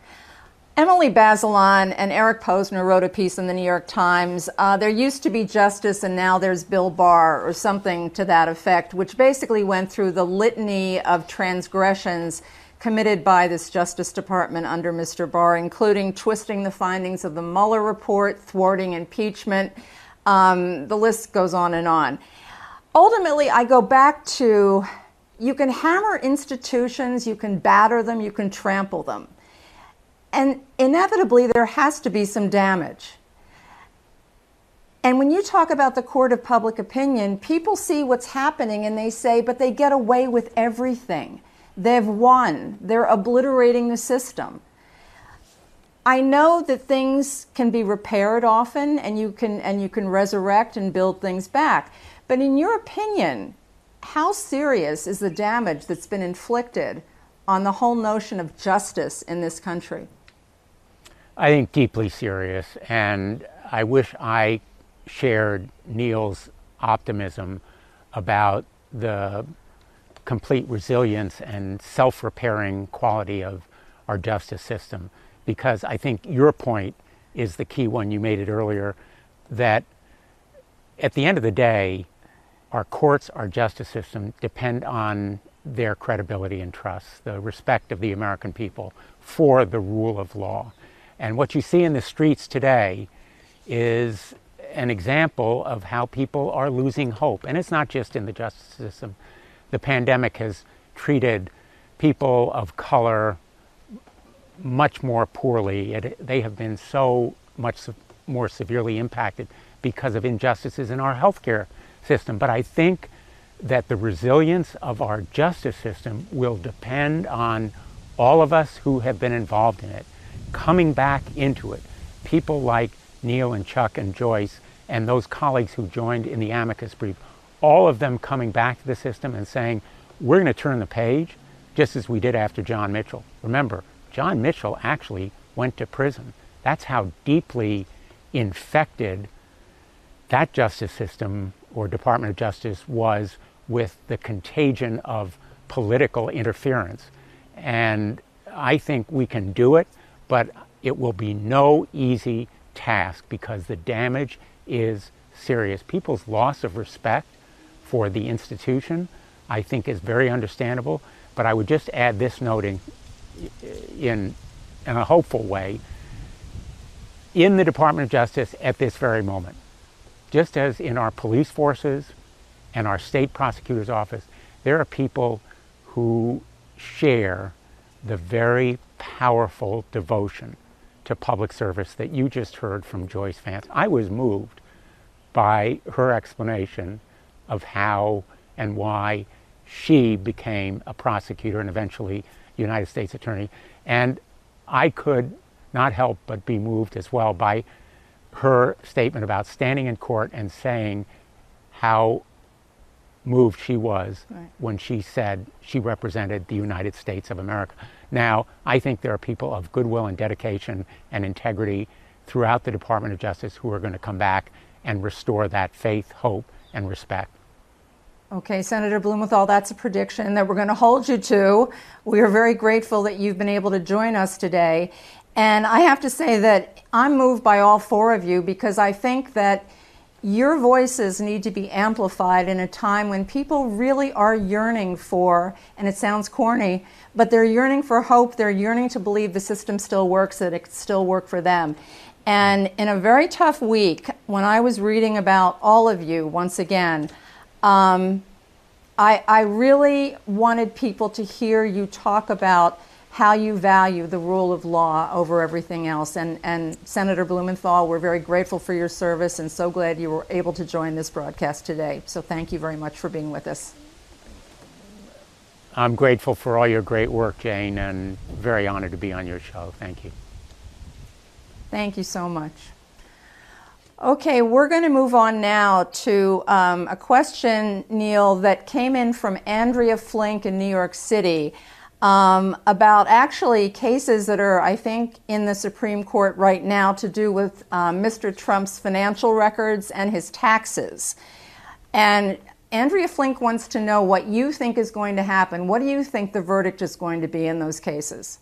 Emily Bazelon and Eric Posner wrote a piece in the New York Times. Uh, there used to be justice and now there's Bill Barr, or something to that effect, which basically went through the litany of transgressions committed by this Justice Department under Mister Barr, including twisting the findings of the Mueller report, thwarting impeachment. Um, the list goes on and on. Ultimately, I go back to, you can hammer institutions, you can batter them, you can trample them. And inevitably, there has to be some damage. And when you talk about the court of public opinion, people see what's happening and they say, but they get away with everything. They've won. They're obliterating the system. I know that things can be repaired often, and you can and you can resurrect and build things back. But in your opinion, how serious is the damage that's been inflicted on the whole notion of justice in this country? I think deeply serious, and I wish I shared Neil's optimism about the complete resilience and self-repairing quality of our justice system, because I think your point is the key one. You made it earlier, that at the end of the day, our courts, our justice system depend on their credibility and trust, the respect of the American people for the rule of law. And what you see in the streets today is an example of how people are losing hope. And it's not just in the justice system. The pandemic has treated people of color much more poorly. It, they have been so much more severely impacted because of injustices in our healthcare system. But I think that the resilience of our justice system will depend on all of us who have been involved in it. coming back into it. People like Neil and Chuck and Joyce and those colleagues who joined in the amicus brief, all of them coming back to the system and saying, we're going to turn the page, just as we did after John Mitchell. Remember, John Mitchell actually went to prison. That's how deeply infected that justice system or Department of Justice was with the contagion of political interference. And I think we can do it, but it will be no easy task because the damage is serious. People's loss of respect for the institution, I think, is very understandable. But I would just add this noting in, in a hopeful way. In the Department of Justice at this very moment, just as in our police forces and our state prosecutor's office, there are people who share the very powerful devotion to public service that you just heard from Joyce Vance. I was moved by her explanation of how and why she became a prosecutor and eventually United States Attorney. And I could not help but be moved as well by her statement about standing in court and saying how moved she was right. when she said she represented the United States of America. Now, I think there are people of goodwill and dedication and integrity throughout the Department of Justice who are going to come back and restore that faith, hope, and respect. Okay, Senator Blumenthal, that's a prediction that we're going to hold you to. We are very grateful that you've been able to join us today. And I have to say that I'm moved by all four of you because I think that your voices need to be amplified in a time when people really are yearning for, and it sounds corny, but they're yearning for hope. They're yearning to believe the system still works, that it can still work for them. And in a very tough week, when I was reading about all of you once again, um, I, I really wanted people to hear you talk about how you value the rule of law over everything else. And, and Senator Blumenthal, we're very grateful for your service and so glad you were able to join this broadcast today. So thank you very much for being with us. I'm grateful for all your great work, Jane, and very honored to be on your show. Thank you. Thank you so much. Okay, we're going to move on now to um, a question, Neil, that came in from Andrea Flink in New York City. Um, about actually cases that are, I think, in the Supreme Court right now to do with um, Mister Trump's financial records and his taxes. And Andrea Flink wants to know what you think is going to happen. What do you think the verdict is going to be in those cases?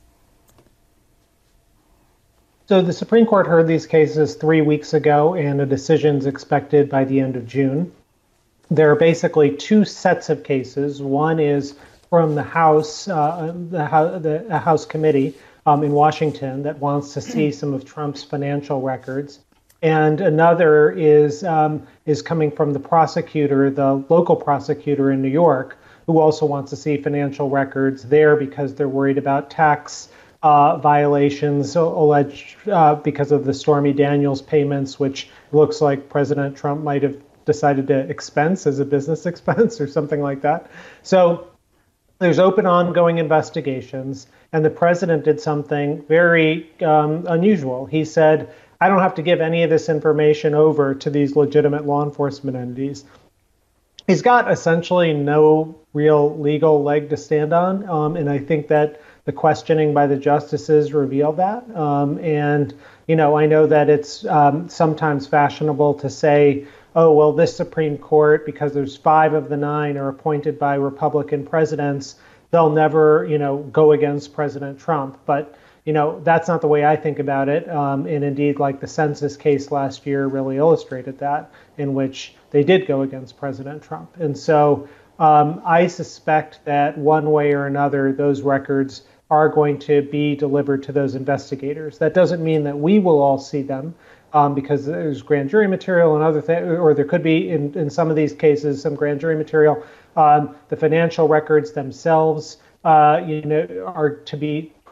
So the Supreme Court heard these cases three weeks ago, and a decision is expected by the end of June. There are basically two sets of cases. One is from the House, uh, the, House the House committee um, in Washington that wants to see some of Trump's financial records. And another is um, is coming from the prosecutor, the local prosecutor in New York, who also wants to see financial records there because they're worried about tax uh, violations alleged uh, because of the Stormy Daniels payments, which looks like President Trump might have decided to expense as a business expense or something like that. So there's open ongoing investigations, and the president did something very um, unusual. He said, I don't have to give any of this information over to these legitimate law enforcement entities. He's got essentially no real legal leg to stand on, um, and I think that the questioning by the justices revealed that. Um, and, you know, I know that it's um, sometimes fashionable to say, oh, well, this Supreme Court, because there's five of the nine are appointed by Republican presidents, they'll never, you know, go against President Trump. But, you know, that's not the way I think about it. Um, and indeed, like the census case last year really illustrated that, in which they did go against President Trump. And so um, I suspect that one way or another, those records are going to be delivered to those investigators. That doesn't mean that we will all see them. Um, because there's grand jury material and other things, or there could be in, in some of these cases some grand jury material. Um, the financial records themselves, uh, you know, are to be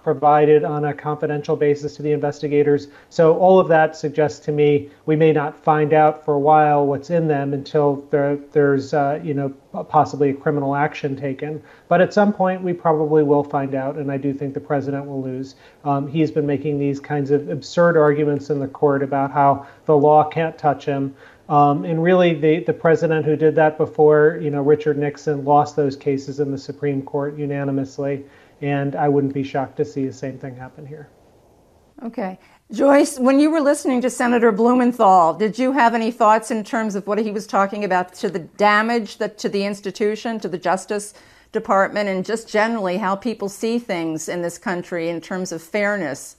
provided on a confidential basis to the investigators. So all of that suggests to me we may not find out for a while what's in them until there, there's, uh, you know, possibly a criminal action taken. But at some point, we probably will find out, and I do think the president will lose. Um, he's been making these kinds of absurd arguments in the court about how the law can't touch him. Um, and really, the, the president who did that before, you know, Richard Nixon, lost those cases in the Supreme Court unanimously. And I wouldn't be shocked to see the same thing happen here. Okay. Joyce, when you were listening to Senator Blumenthal, did you have any thoughts in terms of what he was talking about to the damage that to the institution, to the Justice Department, and just generally how people see things in this country in terms of fairness?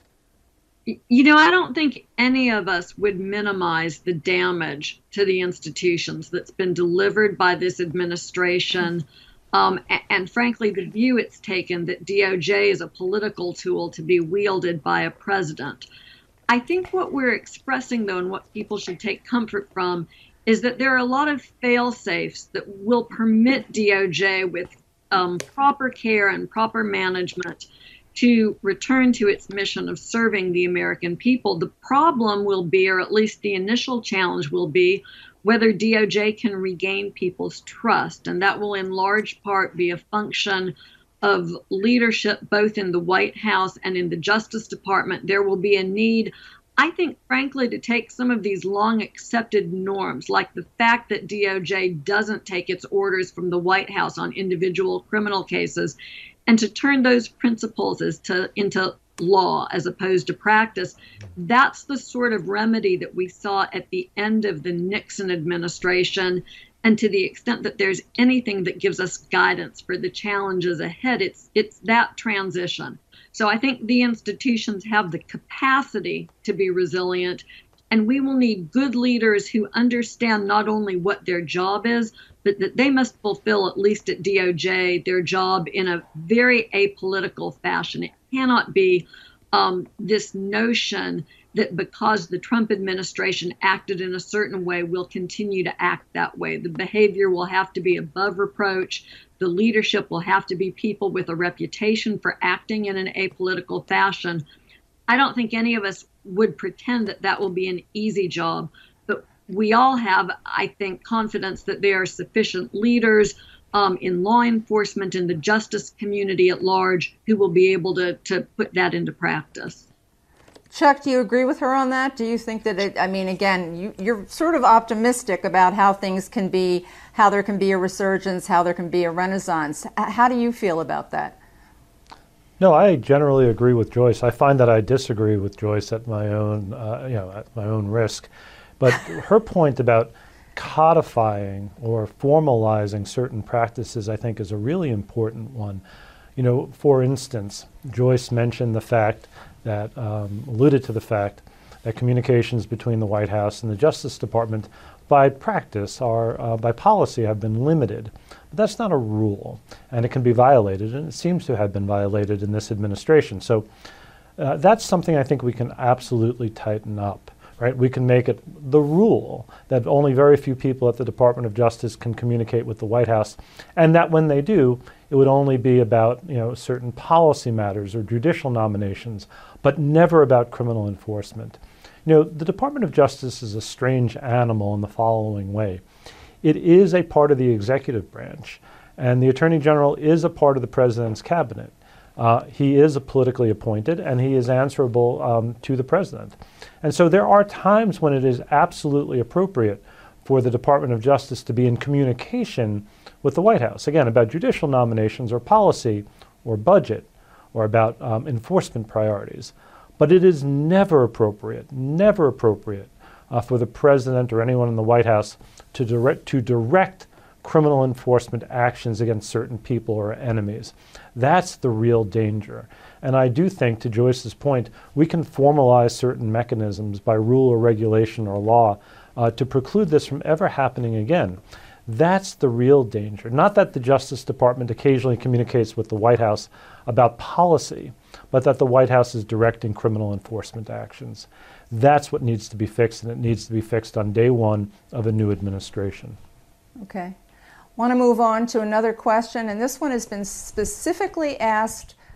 You know, I don't think any of us would minimize the damage to the institutions that's been delivered by this administration. Um, and, and frankly, the view it's taken that D O J is a political tool to be wielded by a president. I think what we're expressing, though, and what people should take comfort from, is that there are a lot of fail-safes that will permit D O J with um, proper care and proper management to return to its mission of serving the American people. The problem will be, or at least the initial challenge will be, whether D O J can regain people's trust. And that will in large part be a function of leadership, both in the White House and in the Justice Department. There will be a need, I think, frankly, to take some of these long accepted norms, like the fact that D O J doesn't take its orders from the White House on individual criminal cases, and to turn those principles as to, into law as opposed to practice. That's the sort of remedy that we saw at the end of the Nixon administration. And to the extent that there's anything that gives us guidance for the challenges ahead, it's it's that transition. So I think the institutions have the capacity to be resilient, and we will need good leaders who understand not only what their job is, but that they must fulfill, at least at D O J, their job in a very apolitical fashion. It cannot be um, this notion that because the Trump administration acted in a certain way, we'll continue to act that way. The behavior will have to be above reproach. The leadership will have to be people with a reputation for acting in an apolitical fashion. I don't think any of us would pretend that that will be an easy job, but we all have, I think, confidence that there are sufficient leaders um, in law enforcement, in the justice community at large, who will be able to, to put that into practice. Chuck, do you agree with her on that? Do you think that it, I mean, again, you, you're sort of optimistic about how things can be, how there can be a resurgence, how there can be a renaissance. How do you feel about that? No, I generally agree with Joyce. I find that I disagree with Joyce at my own, uh, you know, at my own risk. But her point about codifying or formalizing certain practices, I think, is a really important one. You know, for instance, Joyce mentioned the fact that, um, alluded to the fact that communications between the White House and the Justice Department by practice or uh, by policy have been limited. But that's not a rule, and it can be violated, and it seems to have been violated in this administration. So uh, that's something I think we can absolutely tighten up. Right? We can make it the rule that only very few people at the Department of Justice can communicate with the White House, and that when they do, it would only be about, you know, certain policy matters or judicial nominations, but never about criminal enforcement. You know, the Department of Justice is a strange animal in the following way. It is a part of the executive branch, and the Attorney General is a part of the President's cabinet. Uh, he is politically appointed, and he is answerable um, to the president. And so there are times when it is absolutely appropriate for the Department of Justice to be in communication with the White House, again, about judicial nominations or policy or budget or about um, enforcement priorities. But it is never appropriate, never appropriate uh, for the president or anyone in the White House to direct, to direct criminal enforcement actions against certain people or enemies. That's the real danger. And I do think, to Joyce's point, we can formalize certain mechanisms by rule or regulation or law uh, to preclude this from ever happening again. That's the real danger. Not that the Justice Department occasionally communicates with the White House about policy, but that the White House is directing criminal enforcement actions. That's what needs to be fixed, and it needs to be fixed on day one of a new administration. Okay. Want to move on to another question, and this one has been specifically asked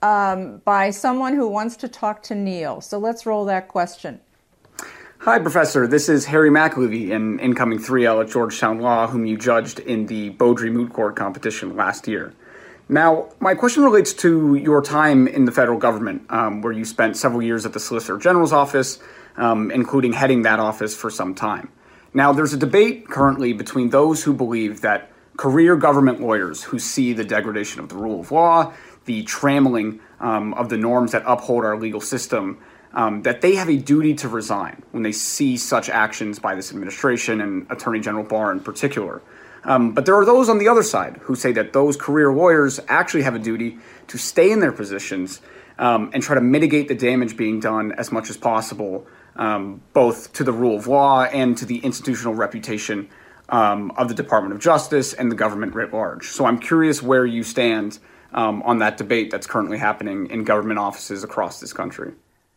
um, by someone who wants to talk to Neil. So let's roll that question. Hi, Professor. This is Harry McAlevey, an incoming three L at Georgetown Law, whom you judged in the Beaudry Moot Court competition last year. Now, my question relates to your time in the federal government, um, where you spent several years at the Solicitor General's office, um, including heading that office for some time. Now, there's a debate currently between those who believe that career government lawyers who see the degradation of the rule of law, the trammeling um, of the norms that uphold our legal system, um, that they have a duty to resign when they see such actions by this administration and Attorney General Barr in particular. Um, but there are those on the other side who say that those career lawyers actually have a duty to stay in their positions um, and try to mitigate the damage being done as much as possible, um, both to the rule of law and to the institutional reputation um, of the Department of Justice and the government writ large. So I'm curious where you stand um, on that debate that's currently happening in government offices across this country.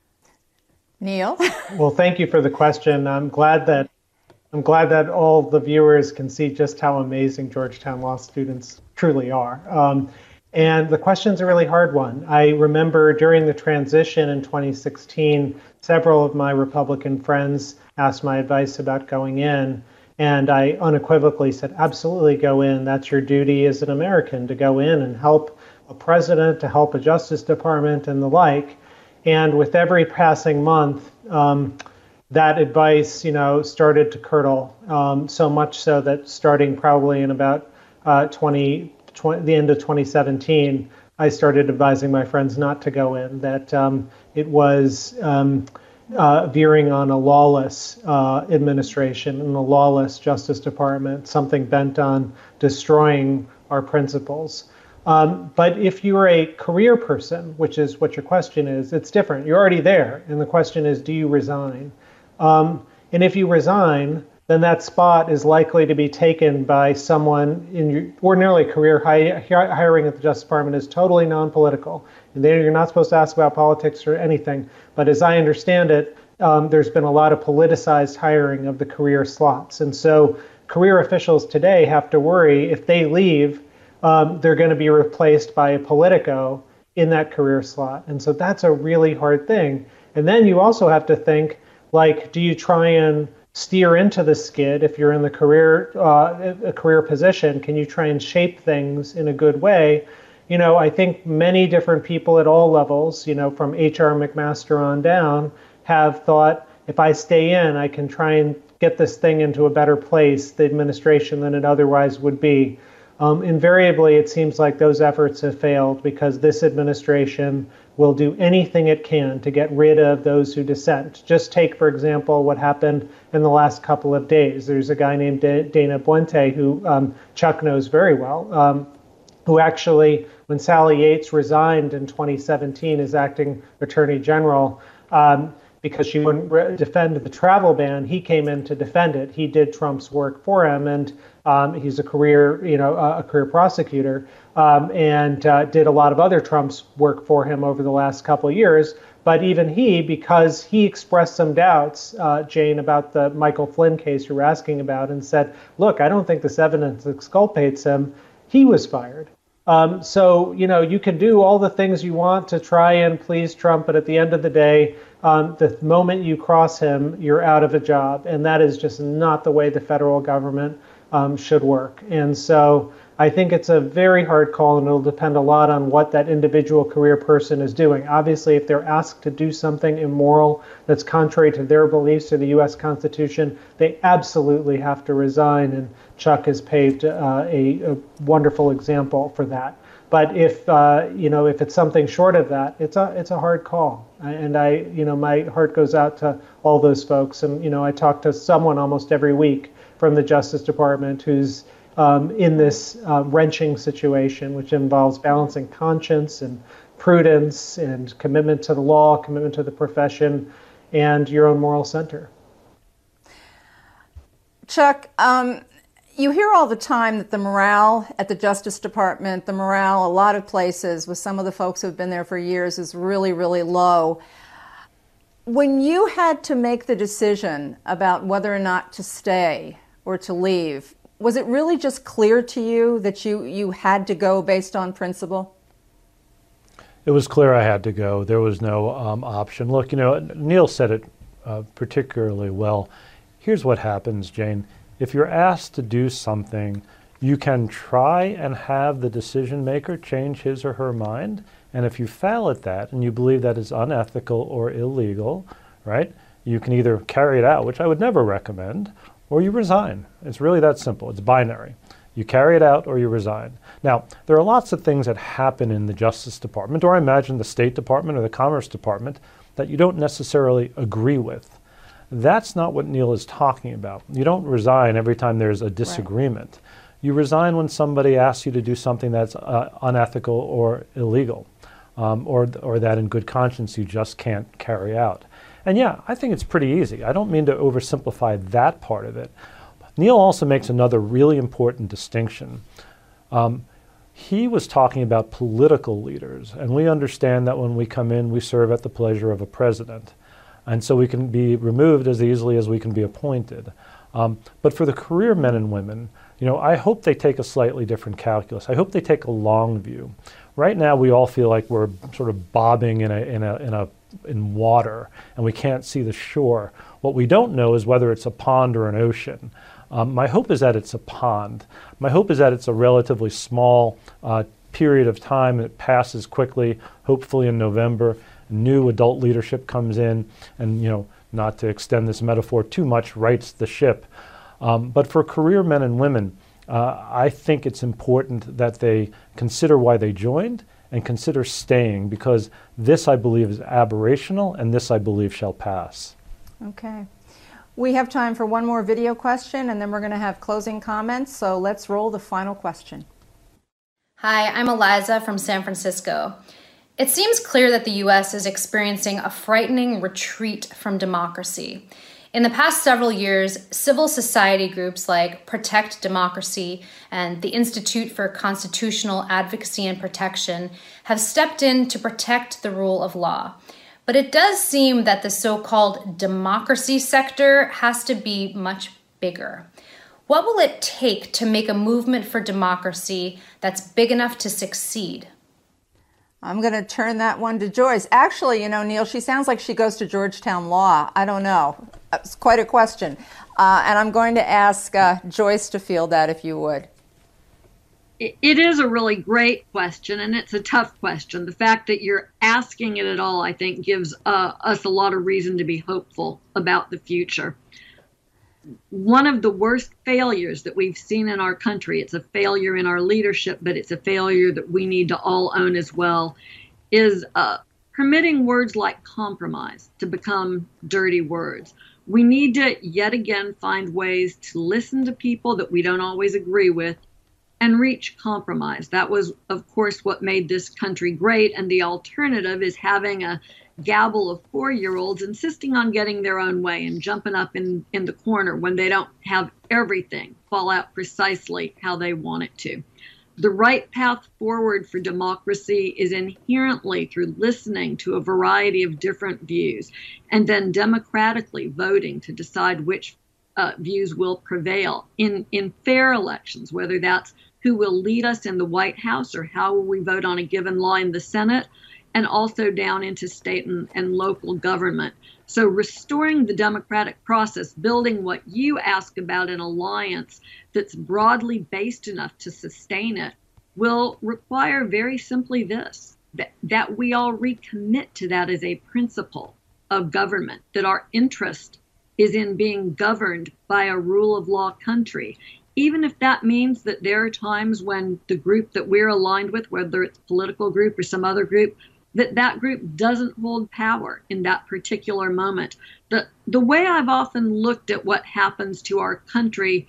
Neil? Well, thank you for the question. I'm glad that I'm glad that all the viewers can see just how amazing Georgetown Law students truly are. Um, and the question's a really hard one. I remember during the transition in twenty sixteen, several of my Republican friends asked my advice about going in, and I unequivocally said, absolutely go in. That's your duty as an American, to go in and help a president, to help a Justice Department and the like. And with every passing month, um, that advice, you know, started to curdle, um, so much so that starting probably in about uh, twenty, twenty, the end of twenty seventeen, I started advising my friends not to go in, that um, it was um, uh, veering on a lawless uh, administration and a lawless Justice Department, something bent on destroying our principles. Um, but if you're a career person, which is what your question is, it's different. You're already there. And the question is, do you resign? Um, and if you resign, then that spot is likely to be taken by someone in your ordinarily career hi- hiring at the Justice Department is totally non-political. And there you're not supposed to ask about politics or anything. But as I understand it, um, there's been a lot of politicized hiring of the career slots. And so career officials today have to worry if they leave, um, they're going to be replaced by a politico in that career slot. And so that's a really hard thing. And then you also have to think, like, do you try and steer into the skid if you're in the career uh, a career position? Can you try and shape things in a good way? You know, I think many different people at all levels, you know, from H R McMaster on down, have thought, if I stay in, I can try and get this thing into a better place, the administration, than it otherwise would be. Um, invariably, it seems like those efforts have failed because this administration will do anything it can to get rid of those who dissent. Just take, for example, what happened in the last couple of days. There's a guy named Dana Boente, who um, Chuck knows very well, um, who actually, when Sally Yates resigned in twenty seventeen as acting attorney general, um, because she wouldn't re- defend the travel ban, he came in to defend it. He did Trump's work for him, and um, he's a career, you know, uh, a career prosecutor, um, and uh, did a lot of other Trump's work for him over the last couple of years. But even he, because he expressed some doubts, uh, Jane, about the Michael Flynn case you were asking about, and said, look, I don't think this evidence exculpates him, he was fired. Um, so, you know, you can do all the things you want to try and please Trump, but at the end of the day, um, the moment you cross him, you're out of a job. And that is just not the way the federal government um, should work. And so I think it's a very hard call, and it'll depend a lot on what that individual career person is doing. Obviously, if they're asked to do something immoral that's contrary to their beliefs or the U S Constitution, they absolutely have to resign. And Chuck has paved uh, a, a wonderful example for that. But if uh, you know, if it's something short of that, it's a it's a hard call. And I, you know, my heart goes out to all those folks. And you know, I talk to someone almost every week from the Justice Department who's um, in this uh, wrenching situation, which involves balancing conscience and prudence and commitment to the law, commitment to the profession, and your own moral center. Chuck, um, you hear all the time that the morale at the Justice Department, the morale a lot of places with some of the folks who have been there for years is really, really low. When you had to make the decision about whether or not to stay or to leave, was it really just clear to you that you, you had to go based on principle? it was clear I had to go. There was no um, option. Look, you know, Neil said it uh, particularly well. Here's what happens, Jane. If you're asked to do something, you can try and have the decision maker change his or her mind. And if you fail at that and you believe that is unethical or illegal, right, you can either carry it out, which I would never recommend, or you resign. It's really that simple. It's binary. You carry it out or you resign. Now, there are lots of things that happen in the Justice Department, or I imagine the State Department or the Commerce Department, that you don't necessarily agree with. That's not what Neil is talking about. You don't resign every time there's a disagreement. Right. You resign when somebody asks you to do something that's uh, unethical or illegal, um, or, or that in good conscience you just can't carry out. And yeah, I think it's pretty easy. I don't mean to oversimplify that part of it. Neil also makes another really important distinction. Um, he was talking about political leaders, and we understand that when we come in, we serve at the pleasure of a president. And so we can be removed as easily as we can be appointed. Um, but for the career men and women, you know, I hope they take a slightly different calculus. I hope they take a long view. Right now, we all feel like we're sort of bobbing in a in a in a in water, and we can't see the shore. What we don't know is whether it's a pond or an ocean. Um, my hope is that it's a pond. My hope is that it's a relatively small uh, period of time that passes quickly, hopefully in November. New adult leadership comes in and, you know, not to extend this metaphor too much, rights the ship. Um, but for career men and women, uh, I think it's important that they consider why they joined and consider staying, because this, I believe, is aberrational, and this, I believe, shall pass. Okay. We have time for one more video question, and then we're going to have closing comments. So let's roll the final question. Hi, I'm Eliza from San Francisco. It seems clear that the U S is experiencing a frightening retreat from democracy. In the past several years, civil society groups like Protect Democracy and the Institute for Constitutional Advocacy and Protection have stepped in to protect the rule of law. But it does seem that the so-called democracy sector has to be much bigger. What will it take to make a movement for democracy that's big enough to succeed? I'm going to turn that one to Joyce. Actually, you know, Neil, she sounds like she goes to Georgetown Law. I don't know. It's quite a question. Uh, and I'm going to ask uh, Joyce to field that, if you would. It is a really great question, and it's a tough question. The fact that you're asking it at all, I think, gives uh, us a lot of reason to be hopeful about the future. One of the worst failures that we've seen in our country, it's a failure in our leadership, but it's a failure that we need to all own as well, is uh, permitting words like compromise to become dirty words. We need to yet again find ways to listen to people that we don't always agree with and reach compromise. That was, of course, what made this country great, and the alternative is having a gabble of four-year-olds insisting on getting their own way and jumping up in, in the corner when they don't have everything fall out precisely how they want it to. The right path forward for democracy is inherently through listening to a variety of different views and then democratically voting to decide which uh, views will prevail in, in fair elections, whether that's who will lead us in the White House or how will we vote on a given law in the Senate, and also down into state and, and local government. So restoring the democratic process, building what you ask about an alliance that's broadly based enough to sustain it, will require very simply this, that, that we all recommit to that as a principle of government, that our interest is in being governed by a rule of law country. Even if that means that there are times when the group that we're aligned with, whether it's a political group or some other group, that that group doesn't hold power in that particular moment. The, the way I've often looked at what happens to our country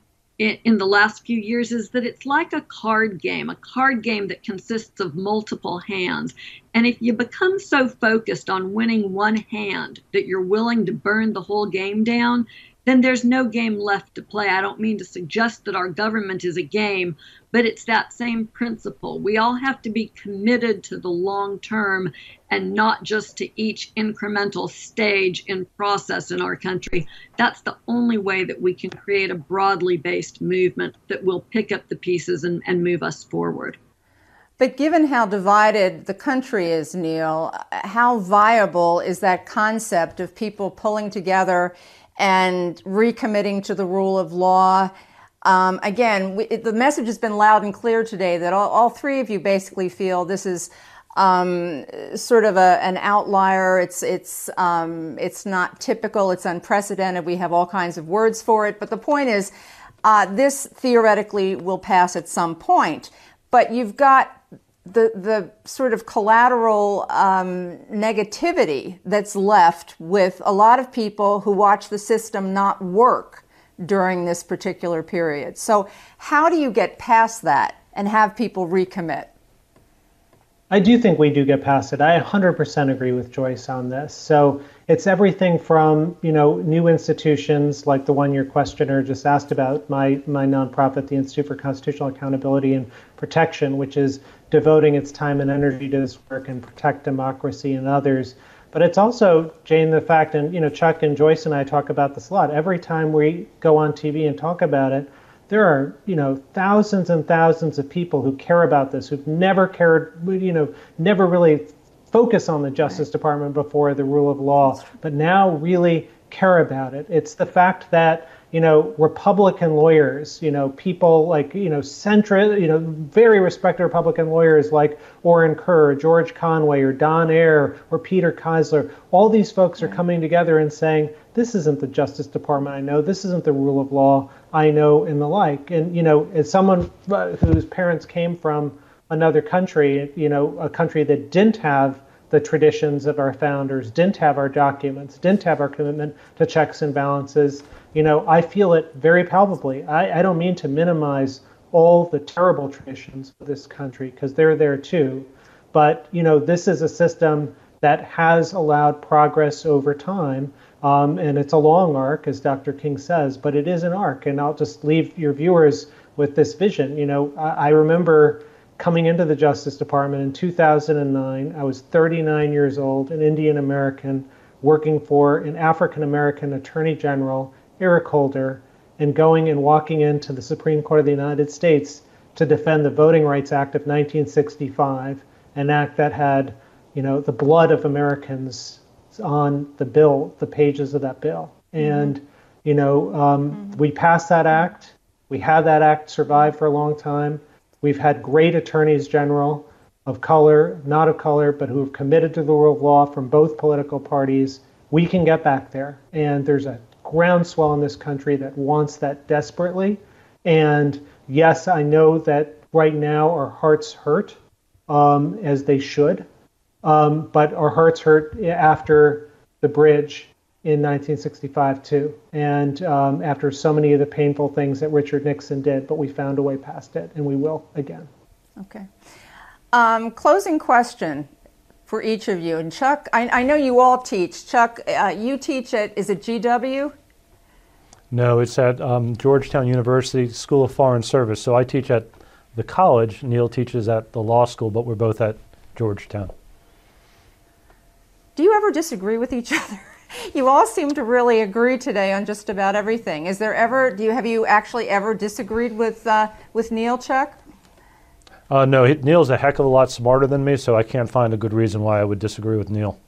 in, in the last few years is that it's like a card game, a card game that consists of multiple hands. And if you become so focused on winning one hand that you're willing to burn the whole game down, then there's no game left to play. I don't mean to suggest that our government is a game, but it's that same principle. We all have to be committed to the long term and not just to each incremental stage in process in our country. That's the only way that we can create a broadly based movement that will pick up the pieces and, and move us forward. But given how divided the country is, Neil, how viable is that concept of people pulling together and recommitting to the rule of law? Um, again, we, it, the message has been loud and clear today that all, all three of you basically feel this is um, sort of a, an outlier. It's it's um, it's not typical. It's unprecedented. We have all kinds of words for it. But the point is, uh, this theoretically will pass at some point. But you've got the the sort of collateral um, negativity that's left with a lot of people who watch the system not work during this particular period. So how do you get past that and have people recommit? I do think we do get past it. I one hundred percent agree with Joyce on this. So it's everything from, you know, new institutions like the one your questioner just asked about, my my nonprofit, the Institute for Constitutional Accountability and Protection, which is devoting its time and energy to this work and protect democracy and others. But it's also, Jane, the fact, and you know, Chuck and Joyce and I talk about this a lot. Every time we go on T V and talk about it, there are, you know, thousands and thousands of people who care about this, who've never cared, you know, never really focused on the Justice Department before, the rule of law, but now really care about it. It's the fact that, you know, Republican lawyers, you know, people like, you know, centrist, you know, very respected Republican lawyers like Orrin Kerr, George Conway, or Don Ayer, or Peter Keisler, all these folks are coming together and saying, this isn't the Justice Department I know, this isn't the rule of law I know, and the like. And, you know, as someone whose parents came from another country, you know, a country that didn't have the traditions of our founders, didn't have our documents, didn't have our commitment to checks and balances, you know, I feel it very palpably. I, I don't mean to minimize all the terrible traditions of this country, because they're there too. But, you know, this is a system that has allowed progress over time. Um, and it's a long arc, as Doctor King says, but it is an arc. And I'll just leave your viewers with this vision. You know, I, I remember coming into the Justice Department in two thousand nine. I was thirty-nine years old, an Indian American, working for an African American Attorney General, Eric Holder, and going and walking into the Supreme Court of the United States to defend the Voting Rights Act of nineteen sixty-five, an act that had, you know, the blood of Americans on the bill, the pages of that bill. And, you know, um, mm-hmm. we passed that act. We had that act survive for a long time. We've had great attorneys general of color, not of color, but who have committed to the rule of law from both political parties. We can get back there. And there's a groundswell in this country that wants that desperately. And yes, I know that right now our hearts hurt, um, as they should. Um, but our hearts hurt after the bridge in nineteen sixty-five too, and um, after so many of the painful things that Richard Nixon did, but we found a way past it, and we will again. Okay. Um, closing question for each of you. And Chuck, I, I know you all teach. Chuck, uh, you teach at, is it G W? No, it's at um, Georgetown University School of Foreign Service. So I teach at the college. Neil teaches at the law school, but we're both at Georgetown. Do you ever disagree with each other? You all seem to really agree today on just about everything. Is there ever, do you, have you actually ever disagreed with uh, with Neil, Chuck? Uh, no, he, Neil's a heck of a lot smarter than me, so I can't find a good reason why I would disagree with Neil.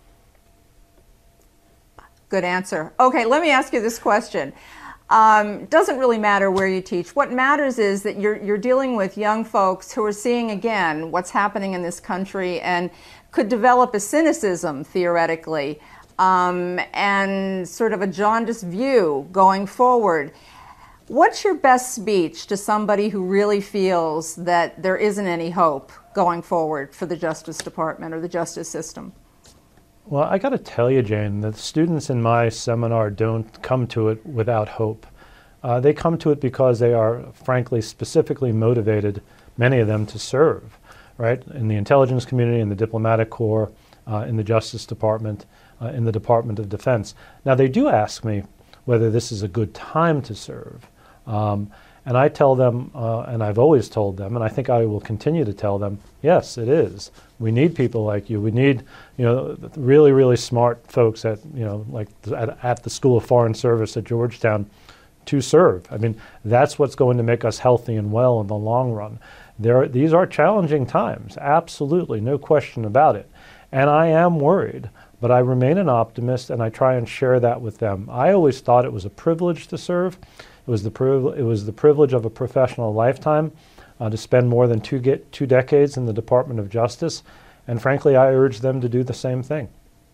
Good answer. Okay, let me ask you this question. Um, doesn't really matter where you teach. What matters is that you're you're dealing with young folks who are seeing again what's happening in this country and could develop a cynicism theoretically um, and sort of a jaundiced view going forward. What's your best speech to somebody who really feels that there isn't any hope going forward for the Justice Department or the justice system? Well, I got to tell you, Jane, the students in my seminar don't come to it without hope. Uh, they come to it because they are, frankly, specifically motivated, many of them, to serve, right? In the intelligence community, in the diplomatic corps, uh, in the Justice Department, uh, in the Department of Defense. Now, they do ask me whether this is a good time to serve. Um, and I tell them, uh, and I've always told them, and I think I will continue to tell them, yes, it is. We need people like you. We need, you know, really, really smart folks at, you know, like at, at the School of Foreign Service at Georgetown to serve. I mean, that's what's going to make us healthy and well in the long run. There, these are challenging times, absolutely, no question about it. And I am worried, but I remain an optimist, and I try and share that with them. I always thought it was a privilege to serve. It was the, priv- it was the privilege of a professional lifetime uh, to spend more than two, get, two decades in the Department of Justice. And frankly, I urge them to do the same thing.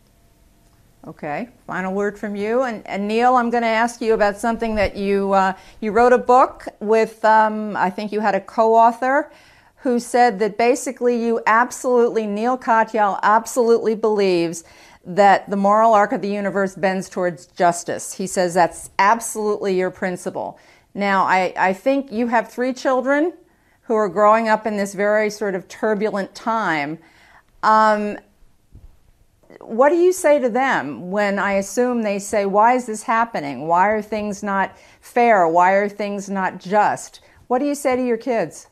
Okay, final word from you. And, and Neil, I'm going to ask you about something that you, uh, you wrote a book with, um, I think you had a co-author who said that basically you absolutely, Neil Katyal absolutely believes that the moral arc of the universe bends towards justice. He says that's absolutely your principle. Now, I, I think you have three children who are growing up in this very sort of turbulent time. Um, what do you say to them when I assume they say, why is this happening? Why are things not fair? Why are things not just? What do you say to your kids?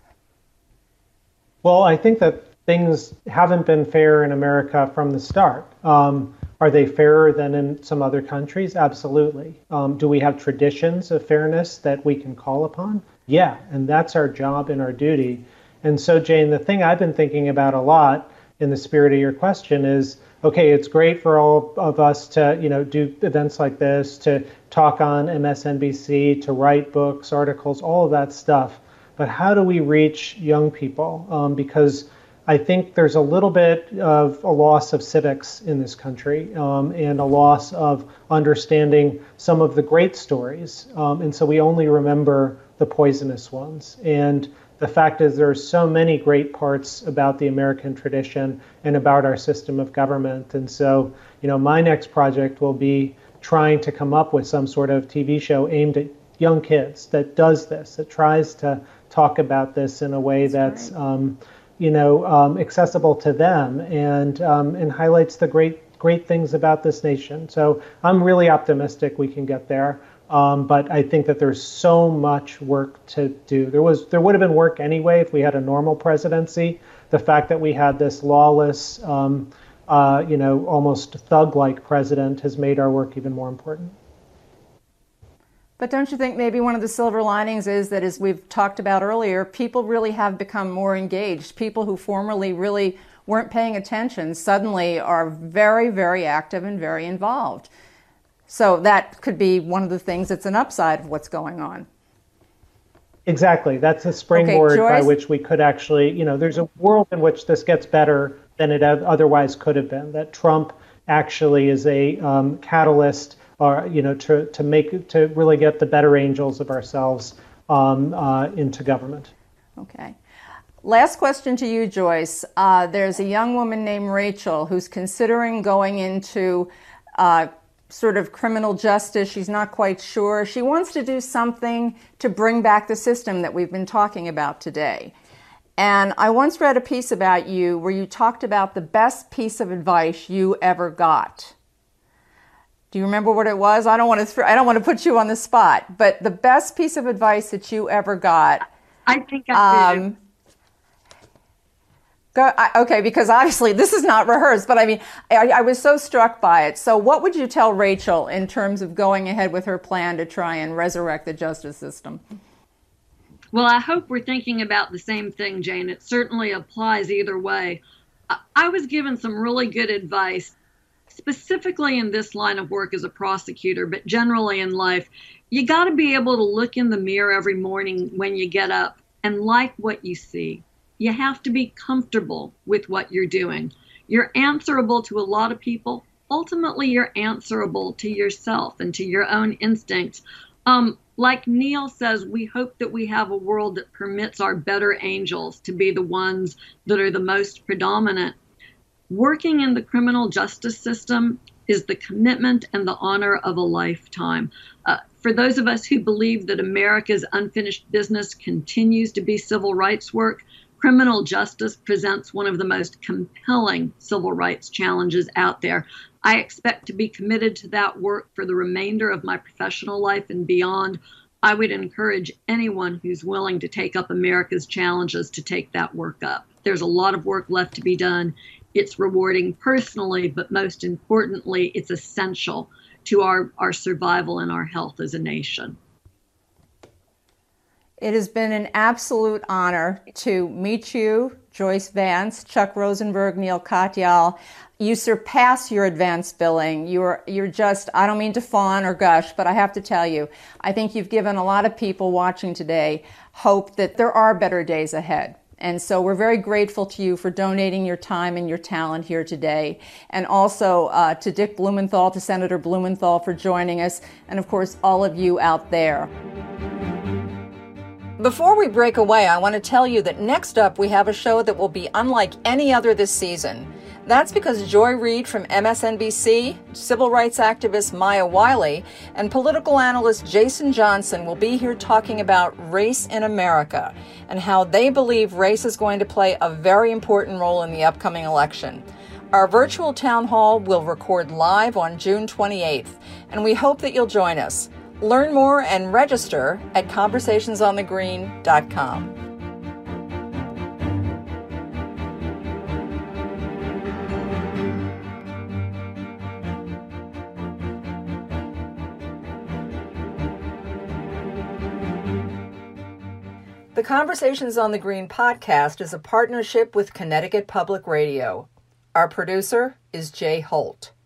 Well, I think that things haven't been fair in America from the start. Um, are they fairer than in some other countries? Absolutely. Um, do we have traditions of fairness that we can call upon? Yeah, and that's our job and our duty. And so, Jane, the thing I've been thinking about a lot in the spirit of your question is, okay, it's great for all of us to, you know, do events like this, to talk on M S N B C, to write books, articles, all of that stuff. But how do we reach young people? Um, because I think there's a little bit of a loss of civics in this country um, and a loss of understanding some of the great stories. Um, and so we only remember the poisonous ones. And the fact is there are so many great parts about the American tradition and about our system of government. And so, you know, my next project will be trying to come up with some sort of T V show aimed at young kids that does this, that tries to talk about this in a way that's, that's um, you know, um, accessible to them and um, and highlights the great great things about this nation. So I'm really optimistic we can get there. Um, but I think that there's so much work to do. There was, there would have been work anyway if we had a normal presidency. The fact that we had this lawless, um, uh, you know, almost thug-like president has made our work even more important. But don't you think maybe one of the silver linings is that, as we've talked about earlier, people really have become more engaged. People who formerly really weren't paying attention suddenly are very, very active and very involved. So that could be one of the things that's an upside of what's going on. Exactly. That's a springboard okay, by which we could actually, you know, there's a world in which this gets better than it otherwise could have been. That Trump actually is a um, catalyst, or you know, to to make to really get the better angels of ourselves um, uh, into government. Okay. Last question to you, Joyce. Uh, there's a young woman named Rachel who's considering going into uh, sort of criminal justice. She's not quite sure. She wants to do something to bring back the system that we've been talking about today. And I once read a piece about you where you talked about the best piece of advice you ever got. Do you remember what it was? I don't want to th- I don't want to put you on the spot, but the best piece of advice that you ever got. I think I did. Um, Go, I, okay, because obviously this is not rehearsed, but I mean, I, I was so struck by it. So what would you tell Rachel in terms of going ahead with her plan to try and resurrect the justice system? Well, I hope we're thinking about the same thing, Jane. It certainly applies either way. I, I was given some really good advice, specifically in this line of work as a prosecutor, but generally in life. You got to be able to look in the mirror every morning when you get up and like what you see. You have to be comfortable with what you're doing. You're answerable to a lot of people. Ultimately, you're answerable to yourself and to your own instincts. Um, like Neil says, we hope that we have a world that permits our better angels to be the ones that are the most predominant. Working in the criminal justice system is the commitment and the honor of a lifetime. Uh, for those of us who believe that America's unfinished business continues to be civil rights work, criminal justice presents one of the most compelling civil rights challenges out there. I expect to be committed to that work for the remainder of my professional life and beyond. I would encourage anyone who's willing to take up America's challenges to take that work up. There's a lot of work left to be done. It's rewarding personally, but most importantly, it's essential to our, our survival and our health as a nation. It has been an absolute honor to meet you, Joyce Vance, Chuck Rosenberg, Neil Katyal. You surpass your advanced billing. You're you're just, I don't mean to fawn or gush, but I have to tell you, I think you've given a lot of people watching today hope that there are better days ahead. And so we're very grateful to you for donating your time and your talent here today. And also uh, to Dick Blumenthal, to Senator Blumenthal for joining us, and of course all of you out there. Before we break away, I want to tell you that next up we have a show that will be unlike any other this season. That's because Joy Reid from M S N B C, civil rights activist Maya Wiley, and political analyst Jason Johnson will be here talking about race in America and how they believe race is going to play a very important role in the upcoming election. Our virtual town hall will record live on June twenty-eighth, and we hope that you'll join us. Learn more and register at conversations on the green dot com. The Conversations on the Green podcast is a partnership with Connecticut Public Radio. Our producer is Jay Holt.